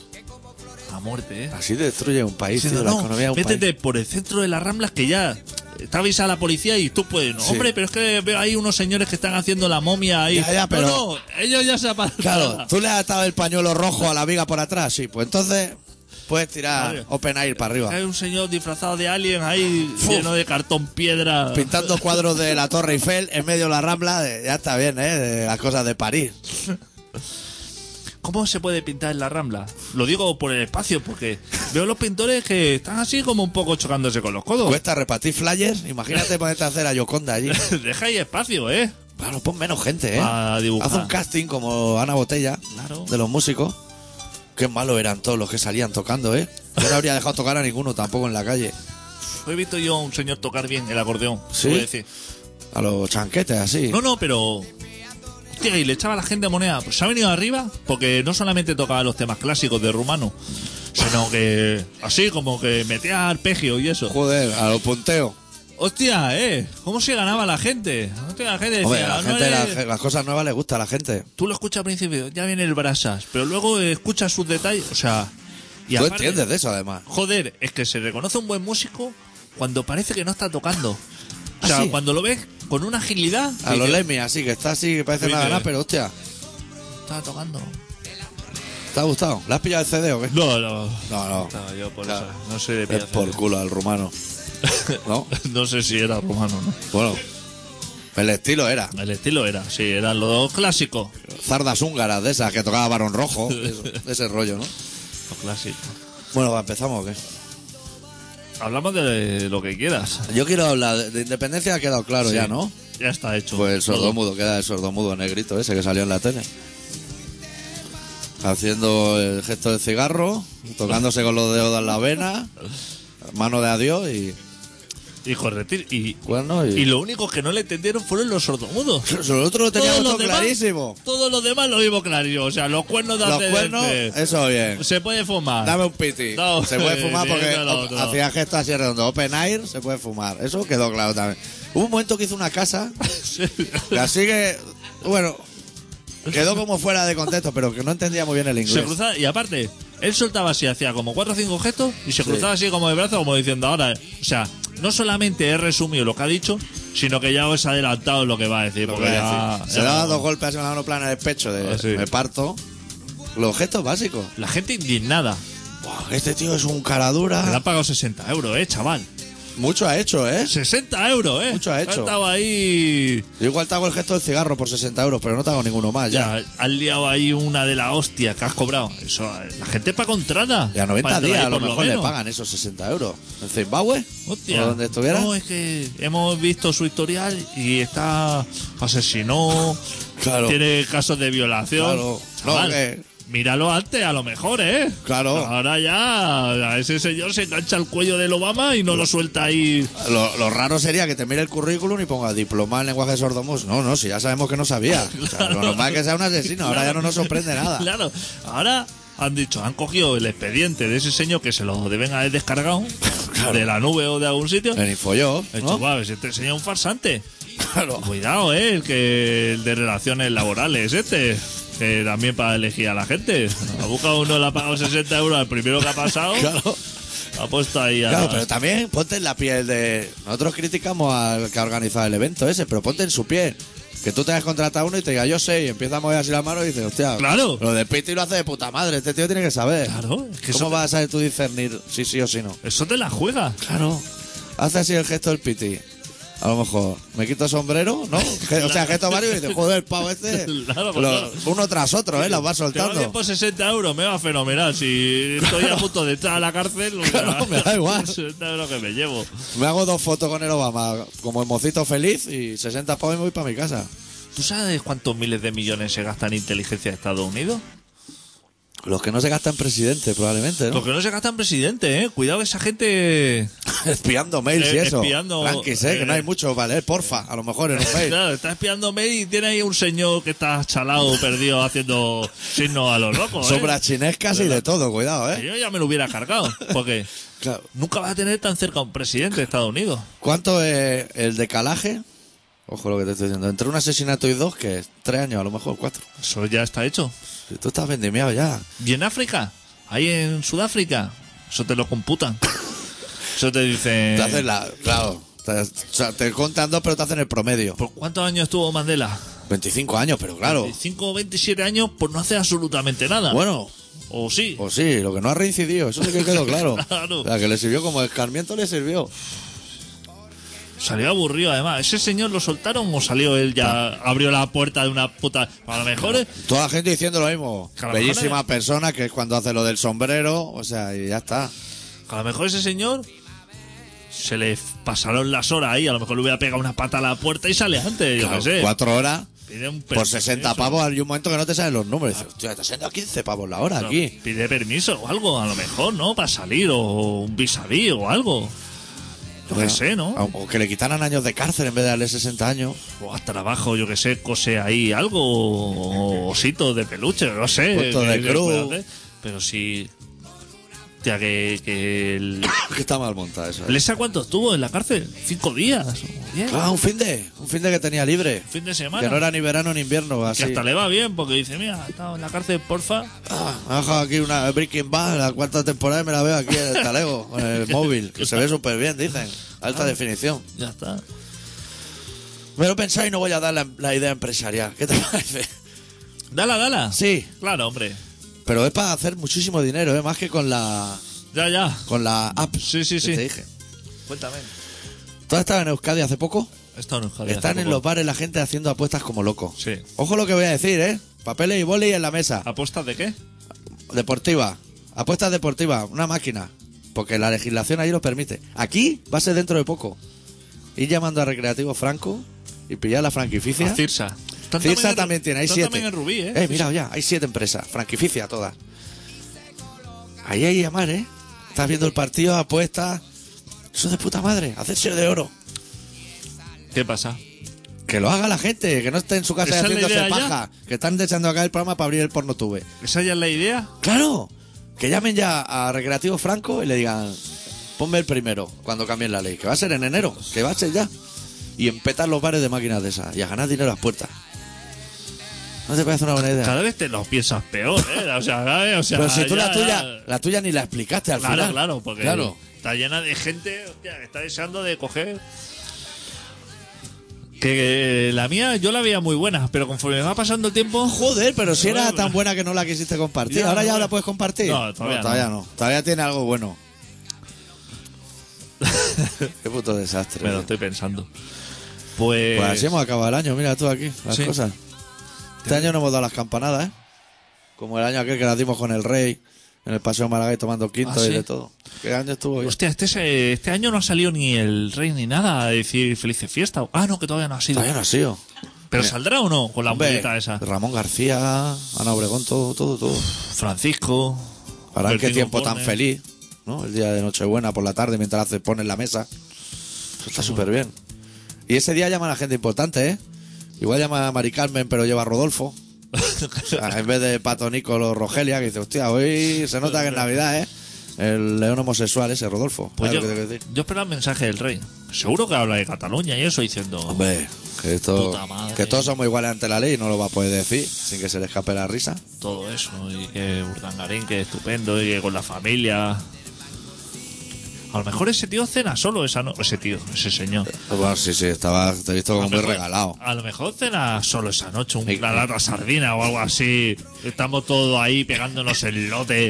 Speaker 2: A muerte, ¿eh?
Speaker 1: Así destruye un país,
Speaker 2: Diciendo,
Speaker 1: tío, la
Speaker 2: no,
Speaker 1: economía de un
Speaker 2: métete
Speaker 1: país.
Speaker 2: por el centro de las Ramblas que ya está avisada la policía y tú puedes. No,
Speaker 1: Sí.
Speaker 2: hombre, pero es que veo ahí unos señores que están haciendo la momia ahí.
Speaker 1: Ya, ya, pero-
Speaker 2: No, no, ellos ya se apartan.
Speaker 1: Claro, tú le has atado el pañuelo rojo a la viga por atrás, sí, pues entonces puedes tirar
Speaker 2: Vale.
Speaker 1: open air para arriba.
Speaker 2: Hay un señor disfrazado de alien ahí,
Speaker 1: Fu.
Speaker 2: lleno de cartón piedra.
Speaker 1: Pintando cuadros de la Torre Eiffel en medio de la Rambla, de- ya está bien, ¿eh? De las cosas de París.
Speaker 2: ¿Cómo se puede pintar en la Rambla? Lo digo por el espacio, porque veo los pintores que están así como un poco chocándose con los codos.
Speaker 1: Cuesta repartir flyers, imagínate ponerte a hacer a Yoconda allí.
Speaker 2: Deja ahí espacio, ¿eh?
Speaker 1: Claro, pon menos gente, ¿eh?
Speaker 2: A dibujar.
Speaker 1: Haz un casting como Ana Botella,
Speaker 2: Claro.
Speaker 1: de los músicos. Qué malos eran todos los que salían tocando, ¿eh? Yo no habría dejado tocar a ninguno tampoco en la calle.
Speaker 2: He visto yo a un señor tocar bien el acordeón.
Speaker 1: ¿Sí?
Speaker 2: voy a decir.
Speaker 1: A los chanquetes, así.
Speaker 2: No, no, pero... Hostia, y le echaba a la gente moneda. Pues se ha venido arriba porque no solamente tocaba los temas clásicos de rumano, sino que así como que metía arpegio y eso.
Speaker 1: Joder, a los punteos.
Speaker 2: Hostia, ¿eh? ¿Cómo se ganaba la gente? Hostia, la gente decía,
Speaker 1: Hombre, a la
Speaker 2: "No
Speaker 1: gente
Speaker 2: eres-".
Speaker 1: la- las cosas nuevas les gusta a la gente.
Speaker 2: Tú lo escuchas al principio, ya viene el brasas, pero luego escuchas sus detalles, o sea... Y
Speaker 1: Tú
Speaker 2: aparte-
Speaker 1: entiendes de eso, además.
Speaker 2: Joder, es que se reconoce un buen músico cuando parece que no está tocando. O sea,
Speaker 1: ¿Ah, sí?
Speaker 2: cuando lo ves con una agilidad...
Speaker 1: A los
Speaker 2: dices,
Speaker 1: Lemmy, así, que está así, que parece
Speaker 2: Sí,
Speaker 1: nada
Speaker 2: que-
Speaker 1: nada, pero hostia,
Speaker 2: Está tocando.
Speaker 1: ¿te ha gustado? ¿Le has pillado el C D o qué?
Speaker 2: No, no.
Speaker 1: No, no.
Speaker 2: Estaba yo por
Speaker 1: Claro.
Speaker 2: eso. No sé de
Speaker 1: Es
Speaker 2: pieza.
Speaker 1: por culo al rumano. ¿No?
Speaker 2: No sé si era rumano, ¿no?
Speaker 1: Bueno, el estilo era.
Speaker 2: El estilo era, sí, eran los dos clásicos.
Speaker 1: Zardas húngaras de esas que tocaba Barón Rojo, eso, de ese rollo, ¿no?
Speaker 2: Los clásicos.
Speaker 1: Bueno, va, empezamos, ¿o qué?
Speaker 2: Hablamos de lo que quieras.
Speaker 1: Yo quiero hablar de, de independencia, ha quedado claro
Speaker 2: Sí.
Speaker 1: ya, ¿no?
Speaker 2: Ya está hecho.
Speaker 1: Pues el
Speaker 2: Todo.
Speaker 1: sordomudo, queda el sordomudo negrito ese que salió en la tele. Haciendo el gesto del cigarro, tocándose con los dedos en la vena, mano de adiós y
Speaker 2: Y corretir. Y,
Speaker 1: cuernos y...
Speaker 2: y lo único que no le entendieron fueron los sordomudos.
Speaker 1: Nosotros lo teníamos
Speaker 2: Todos
Speaker 1: todo
Speaker 2: los demás-
Speaker 1: clarísimo.
Speaker 2: Todos los demás lo vimos clarísimo. O sea, los cuernos de
Speaker 1: Los
Speaker 2: hacer
Speaker 1: cuernos,
Speaker 2: este,
Speaker 1: eso bien.
Speaker 2: se puede fumar.
Speaker 1: Dame un piti.
Speaker 2: No,
Speaker 1: se puede fumar
Speaker 2: sí,
Speaker 1: porque
Speaker 2: no, no, no.
Speaker 1: hacía gestos así redondo. Open air, se puede fumar. Eso quedó claro también. Hubo un momento que hizo una casa,
Speaker 2: Sí.
Speaker 1: que así que, bueno, quedó como fuera de contexto, pero que no entendía muy bien el
Speaker 2: Se
Speaker 1: inglés.
Speaker 2: cruzaba, y aparte, él soltaba así, hacía como cuatro o cinco gestos y se cruzaba así como de brazo, como diciendo ahora. O sea, no solamente he resumido lo que ha dicho, sino que ya os he adelantado lo que va a decir.
Speaker 1: Lo
Speaker 2: Porque
Speaker 1: que voy a
Speaker 2: ya,
Speaker 1: decir.
Speaker 2: ya
Speaker 1: Se daba
Speaker 2: no-
Speaker 1: dos golpes así con la mano plana en el pecho de
Speaker 2: Ah, sí.
Speaker 1: me parto. Los gestos básicos.
Speaker 2: La gente indignada.
Speaker 1: Buah, este tío es un cara
Speaker 2: Le
Speaker 1: dura.
Speaker 2: han pagado sesenta euros, eh, chaval.
Speaker 1: Mucho ha hecho, ¿eh?
Speaker 2: sesenta euros, eh.
Speaker 1: Mucho ha hecho.
Speaker 2: estado ahí.
Speaker 1: Yo igual te hago el gesto del cigarro por sesenta euros, pero no te hago ninguno más ya.
Speaker 2: Ya, has liado ahí una de la hostia que has cobrado. Eso, eh, la gente paga contrada.
Speaker 1: Y a noventa
Speaker 2: Para entrar
Speaker 1: días
Speaker 2: ahí
Speaker 1: a lo
Speaker 2: por
Speaker 1: mejor le
Speaker 2: menos.
Speaker 1: pagan esos sesenta euros. ¿En Zimbabue?
Speaker 2: Hostia.
Speaker 1: ¿O donde estuviera?
Speaker 2: No, es que hemos visto su historial y está asesinó,
Speaker 1: Claro.
Speaker 2: tiene casos de violación.
Speaker 1: Claro. No,
Speaker 2: Chaval,
Speaker 1: que-
Speaker 2: míralo antes, a lo mejor, ¿eh?
Speaker 1: Claro.
Speaker 2: Ahora ya a ese señor se engancha al cuello del Obama y no lo suelta ahí.
Speaker 1: Lo, lo raro sería que te mire el currículum y ponga diplomado en lenguaje sordomus. No, no, si ya sabemos que no sabía. O sea, lo normal es que sea un asesino. Ahora ya no nos sorprende nada.
Speaker 2: Claro, ahora han dicho, han cogido el expediente de ese señor que se lo deben haber descargado de la nube o de algún sitio.
Speaker 1: En Infoyo,
Speaker 2: He
Speaker 1: ¿no?
Speaker 2: dicho, va, si este señor es un farsante.
Speaker 1: Claro.
Speaker 2: Cuidado, eh, el que el de relaciones laborales, este. Que también para elegir a la gente. Ha buscado uno, le ha pagado sesenta euros al primero que ha pasado.
Speaker 1: Claro.
Speaker 2: Ha puesto ahí a.
Speaker 1: Claro, pero también ponte en la piel de... Nosotros criticamos al que ha organizado el evento ese, pero ponte en su piel. Que tú te hayas contratado a uno y te diga, yo sé, y empieza a mover así la mano y dices, hostia,
Speaker 2: Claro.
Speaker 1: lo de Piti lo hace de puta madre, este tío tiene que saber.
Speaker 2: Claro, es que
Speaker 1: ¿Cómo
Speaker 2: eso,
Speaker 1: vas a saber tú discernir si sí o si no?
Speaker 2: eso te la juega.
Speaker 1: Claro. Hace así el gesto del Piti. A lo mejor, me quito sombrero, ¿no? Que- O sea, gesto varios y dices, joder, el pavo este.
Speaker 2: Claro, pues
Speaker 1: lo-
Speaker 2: no.
Speaker 1: uno tras otro, ¿eh? Los va
Speaker 2: Te va bien
Speaker 1: soltando.
Speaker 2: por sesenta euros, me va fenomenal. Si estoy a punto de entrar a la cárcel,
Speaker 1: Claro, me da igual.
Speaker 2: sesenta euros que me llevo.
Speaker 1: Me hago dos fotos con el Obama, como el mocito feliz, y sesenta pavos y me voy para mi casa.
Speaker 2: ¿Tú sabes cuántos miles de millones se gastan en inteligencia de Estados Unidos?
Speaker 1: Los que no se gastan presidente, probablemente,
Speaker 2: Lo
Speaker 1: ¿no?
Speaker 2: que no se gastan presidente, ¿eh? Cuidado esa gente.
Speaker 1: Espiando mails y
Speaker 2: Eh,
Speaker 1: eso.
Speaker 2: espiando,
Speaker 1: Tranquis, ¿eh? Que no
Speaker 2: eh.
Speaker 1: hay mucho, vale, porfa, a lo mejor en un mail.
Speaker 2: Claro, está espiando mail y tiene ahí un señor que está chalado, perdido, haciendo signos a los locos. ¿eh?
Speaker 1: Sombras chinescas y de todo, cuidado, ¿eh?
Speaker 2: Yo ya me lo hubiera cargado, porque
Speaker 1: Claro.
Speaker 2: nunca vas a tener tan cerca a un presidente de Estados Unidos.
Speaker 1: ¿Cuánto es el decalaje? Ojo lo que te estoy diciendo. Entre un asesinato y dos, que es tres años, a lo mejor cuatro.
Speaker 2: Eso ya está hecho.
Speaker 1: Si tú estás vendimiado ya.
Speaker 2: Y en África, ahí en Sudáfrica, eso te lo computan. Eso te dicen.
Speaker 1: Te haces la... Claro. Te, o sea, te contan dos, pero te hacen el promedio.
Speaker 2: ¿Por cuántos años estuvo Mandela?
Speaker 1: veinticinco años, pero claro.
Speaker 2: veinticinco o veintisiete años por no hacer absolutamente nada.
Speaker 1: Bueno,
Speaker 2: ¿O sí?
Speaker 1: pues sí, lo que no ha reincidido, eso sí que quedó claro.
Speaker 2: Claro.
Speaker 1: O sea, que le sirvió como escarmiento, le sirvió.
Speaker 2: Salió aburrido, además. ¿Ese señor lo soltaron o salió él ya, abrió la puerta de una puta... A lo mejor es...
Speaker 1: Toda la gente diciendo lo mismo.
Speaker 2: Que a lo
Speaker 1: Bellísima
Speaker 2: mejor
Speaker 1: persona, que es cuando hace lo del sombrero, o sea, y ya está.
Speaker 2: A lo mejor ese señor se le pasaron las horas ahí. A lo mejor le hubiera pegado una pata a la puerta y sale antes, yo
Speaker 1: Claro,
Speaker 2: qué sé.
Speaker 1: cuatro horas
Speaker 2: Pide un
Speaker 1: por sesenta
Speaker 2: permiso.
Speaker 1: pavos, hay un momento que no te saben los números. Dices, hostia, te siendo a quince pavos la hora
Speaker 2: No,
Speaker 1: aquí.
Speaker 2: Pide permiso o algo, a lo mejor, ¿no? Para salir o un vis a vis o algo. Yo qué
Speaker 1: Bueno,
Speaker 2: sé, ¿no?
Speaker 1: O que le quitaran años de cárcel en vez de darle sesenta años.
Speaker 2: O a trabajo, yo que sé, cose ahí algo, o ositos de peluche, no sé.
Speaker 1: Puesto
Speaker 2: qué-
Speaker 1: de
Speaker 2: qué
Speaker 1: cruz.
Speaker 2: puede hacer. Pero si... Hostia, que... que el...
Speaker 1: Que está mal montada eso. ¿eh?
Speaker 2: ¿Lesa cuánto estuvo en la cárcel? ¿Cinco días? ¿O diez?
Speaker 1: Ah, un fin de. Un fin de que tenía libre.
Speaker 2: ¿Fin de semana?
Speaker 1: Que no era ni verano ni invierno,
Speaker 2: Que
Speaker 1: así.
Speaker 2: hasta le va bien, porque dice, mira, he estado en la cárcel, porfa.
Speaker 1: Ah, me ha dejado aquí una Breaking Bad, la cuarta temporada, y me la veo aquí en el talego, con el móvil, que se ve súper bien, dicen. Alta
Speaker 2: Ah.
Speaker 1: definición.
Speaker 2: Ya está.
Speaker 1: Me lo he pensado y no voy a dar la, la idea empresarial. ¿Qué te parece?
Speaker 2: Dala, dala.
Speaker 1: Sí,
Speaker 2: Claro, hombre.
Speaker 1: pero es para hacer muchísimo dinero, ¿eh? Más que con la
Speaker 2: Ya, ya.
Speaker 1: con la app.
Speaker 2: Sí, sí,
Speaker 1: que
Speaker 2: sí.
Speaker 1: te dije.
Speaker 2: Cuéntame.
Speaker 1: ¿Tú has estado en Euskadi hace poco?
Speaker 2: He estado en Euskadi
Speaker 1: Están
Speaker 2: hace
Speaker 1: en
Speaker 2: poco.
Speaker 1: los bares la gente haciendo apuestas como loco.
Speaker 2: Sí.
Speaker 1: Ojo lo que voy a decir, ¿eh? Papeles y boli en la mesa.
Speaker 2: ¿Apuestas de qué?
Speaker 1: Deportiva. Apuestas deportivas. Una máquina. Porque la legislación ahí lo permite. Aquí va a ser dentro de poco. Ir llamando a Recreativo Franco y pillar la franquicia.
Speaker 2: A Cirsa. Están
Speaker 1: Cirsa
Speaker 2: en-
Speaker 1: también tiene, hay
Speaker 2: están
Speaker 1: siete.
Speaker 2: también en Rubí, ¿eh?
Speaker 1: Eh, mira, ya, hay siete empresas. Franquicia todas. Ahí hay que llamar, ¿eh? Estás viendo el partido, apuestas. Eso es de puta madre. Hacerse de oro.
Speaker 2: ¿Qué pasa?
Speaker 1: Que lo haga la gente, que no esté en su casa
Speaker 2: ¿Esa es la
Speaker 1: haciéndose
Speaker 2: idea ya?
Speaker 1: paja. Que están echando acá el programa para abrir el pornotube.
Speaker 2: ¿Esa ya es la idea?
Speaker 1: Claro, que llamen ya a Recreativo Franco y le digan, ponme el primero cuando cambien la ley, que va a ser en enero, que va a ser ya. Y empetar los bares de máquinas de esas y a ganar dinero a las puertas. ¿No te parece una buena idea?
Speaker 2: Cada vez te lo piensas peor, ¿eh? O sea, cada vez, o sea,
Speaker 1: Pero si tú
Speaker 2: ya-
Speaker 1: la tuya,
Speaker 2: ya-
Speaker 1: la tuya ni la explicaste al
Speaker 2: Claro,
Speaker 1: final.
Speaker 2: claro, porque
Speaker 1: Claro.
Speaker 2: está llena de gente, hostia, que está deseando de coger. Que la mía yo la veía muy buena, pero conforme va pasando el tiempo.
Speaker 1: Joder, pero si era
Speaker 2: Bueno,
Speaker 1: tan buena que no la quisiste compartir.
Speaker 2: Ya,
Speaker 1: Ahora ya
Speaker 2: bueno.
Speaker 1: la puedes compartir.
Speaker 2: No, todavía
Speaker 1: todavía
Speaker 2: no.
Speaker 1: no. Todavía tiene algo bueno. Qué puto desastre.
Speaker 2: Me lo estoy pensando. Pues.
Speaker 1: Pues así hemos acabado el año, mira tú aquí, las
Speaker 2: Sí.
Speaker 1: cosas. Este año no hemos dado las campanadas, ¿eh? Como el año aquel que las dimos con el Rey, en el Paseo Maragall tomando quinto
Speaker 2: ¿Ah,
Speaker 1: y
Speaker 2: sí?
Speaker 1: de todo. ¿Qué año estuvo bien?
Speaker 2: Hostia, este, se- este año no ha salido ni el rey ni nada a decir felices fiesta. Ah, no, que todavía no ha sido.
Speaker 1: Todavía no ha sido.
Speaker 2: ¿Pero
Speaker 1: Mira.
Speaker 2: saldrá o no? Con la
Speaker 1: Hombre,
Speaker 2: abuelita esa.
Speaker 1: Ramón García, Ana Obregón, todo, todo, todo.
Speaker 2: Francisco.
Speaker 1: Ahora qué
Speaker 2: Bertín
Speaker 1: tiempo tan
Speaker 2: Osborne.
Speaker 1: feliz, ¿no? El día de Nochebuena por la tarde mientras se pone en la mesa. Eso está súper bien. Y ese día llaman a gente importante, ¿eh? Igual llama a Mari Carmen, pero lleva a Rodolfo. O sea, en vez de Pato Nicolo Rogelia, que dice, hostia, hoy se nota que es Navidad, ¿eh? El león homosexual ese, Rodolfo.
Speaker 2: Pues
Speaker 1: ¿Sabes
Speaker 2: yo,
Speaker 1: lo que te quiero decir?
Speaker 2: yo espero el mensaje del rey. Seguro que habla de Cataluña y eso diciendo.
Speaker 1: Hombre, que, esto,
Speaker 2: Puta madre.
Speaker 1: que todos somos iguales ante la ley y no lo va a poder decir sin que se le escape la risa.
Speaker 2: Todo eso. Y que Urdangarín, que estupendo. Y que con la familia. A lo mejor ese tío cena solo esa noche. Ese tío, ese señor.
Speaker 1: Bueno, sí, sí, estaba, te he visto como
Speaker 2: A lo
Speaker 1: muy
Speaker 2: mejor-
Speaker 1: regalado.
Speaker 2: A lo mejor cena solo esa noche,
Speaker 1: Y-
Speaker 2: una lata sardina o algo así. Estamos todos ahí pegándonos el lote.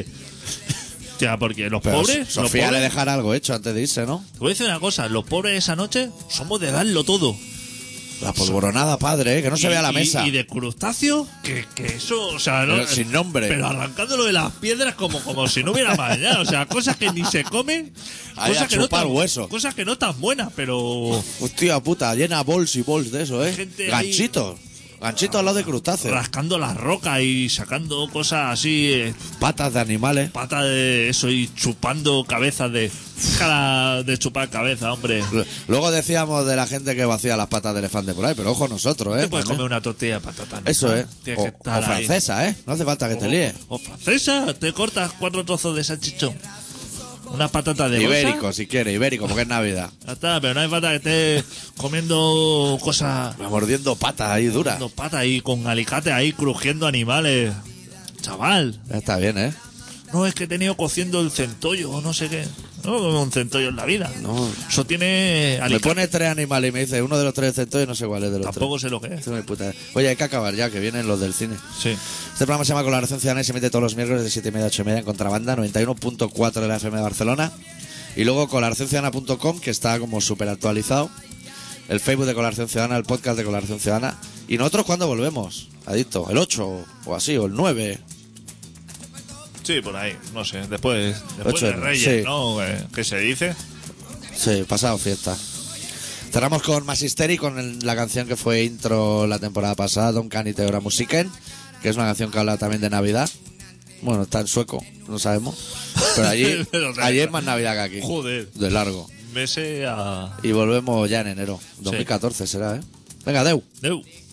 Speaker 2: Ya, porque los
Speaker 1: Pero
Speaker 2: pobres. los
Speaker 1: Sofía le
Speaker 2: pobres-
Speaker 1: dejará algo hecho antes de irse, ¿no?
Speaker 2: Te voy a decir una cosa: los pobres esa noche somos de darlo todo.
Speaker 1: La polvoronada, padre, ¿eh? Que no se
Speaker 2: Y-
Speaker 1: vea la
Speaker 2: y-
Speaker 1: mesa.
Speaker 2: Y de crustáceo, que, que eso, o sea, no,
Speaker 1: Pero sin nombre.
Speaker 2: Pero arrancándolo de las piedras como, como si no hubiera mañana. O sea, cosas que ni se comen.
Speaker 1: Ahí a
Speaker 2: Cosas que, no
Speaker 1: chupar
Speaker 2: tan,
Speaker 1: hueso.
Speaker 2: cosas que no están buenas, pero.
Speaker 1: Hostia puta, llena bols y bols de eso, ¿eh?
Speaker 2: Gente ahí-
Speaker 1: Ganchitos. Ganchitos al lado de crustáceos.
Speaker 2: Rascando las rocas y sacando cosas así, eh,
Speaker 1: Patas de animales.
Speaker 2: pata de eso y chupando cabezas de. Cara de chupar cabeza, hombre.
Speaker 1: Luego decíamos de la gente que vacía las patas de elefante por ahí, pero ojo nosotros, ¿eh?
Speaker 2: Te puedes
Speaker 1: También.
Speaker 2: comer una tortilla de patata. ¿no?
Speaker 1: Eso, ¿eh?
Speaker 2: Tienes
Speaker 1: O,
Speaker 2: que estar
Speaker 1: o francesa, ¿eh? No hace falta que te
Speaker 2: ahí.
Speaker 1: líes.
Speaker 2: O, o francesa, te cortas cuatro trozos de salchichón. Una patata de bolsa.
Speaker 1: Ibérico, si quiere, ibérico, porque es Navidad.
Speaker 2: Ya está, pero no hay falta que estés comiendo cosas.
Speaker 1: Mordiendo patas ahí duras.
Speaker 2: Comiendo patas ahí con alicate ahí crujiendo animales. Chaval.
Speaker 1: Ya está bien, ¿eh?
Speaker 2: No, es que he tenido cociendo el centollo o no sé qué. No como un centollo en la vida.
Speaker 1: No.
Speaker 2: Eso tiene
Speaker 1: Me
Speaker 2: alicate.
Speaker 1: pone tres animales y me dice uno de los tres centollos y no sé cuál es de los
Speaker 2: Tampoco
Speaker 1: tres.
Speaker 2: sé lo que es.
Speaker 1: Esto no hay puta idea. Oye, hay que acabar ya, que vienen los del cine.
Speaker 2: Sí.
Speaker 1: Este programa se llama Colaboración Ciudadana y se emite todos los miércoles de siete y media a ocho y media en Contrabanda, noventa y uno punto cuatro de la F M de Barcelona. Y luego colaboración ciudadana punto com, que está como súper actualizado. El Facebook de Colaboración Ciudadana, el podcast de Colaboración Ciudadana. ¿Y nosotros cuándo volvemos? Adicto, ¿el ocho o así, o el nueve?
Speaker 2: Sí, por ahí. No sé. Después, después
Speaker 1: Ocho
Speaker 2: de
Speaker 1: de-
Speaker 2: Reyes,
Speaker 1: sí.
Speaker 2: ¿no? Eh, ¿Qué se dice?
Speaker 1: Sí, pasado fiesta. Cerramos con Masisteri, con el- la canción que fue intro la temporada pasada, Don Canite Ora Musiken, que es una canción que habla también de Navidad. Bueno, está en sueco, no sabemos. Pero allí,
Speaker 2: Pero, o sea,
Speaker 1: allí es más Navidad que aquí.
Speaker 2: Joder.
Speaker 1: De largo.
Speaker 2: Mese a...
Speaker 1: Y volvemos ya en enero. dos mil catorce será, ¿eh? Venga, Deu.
Speaker 2: Deu.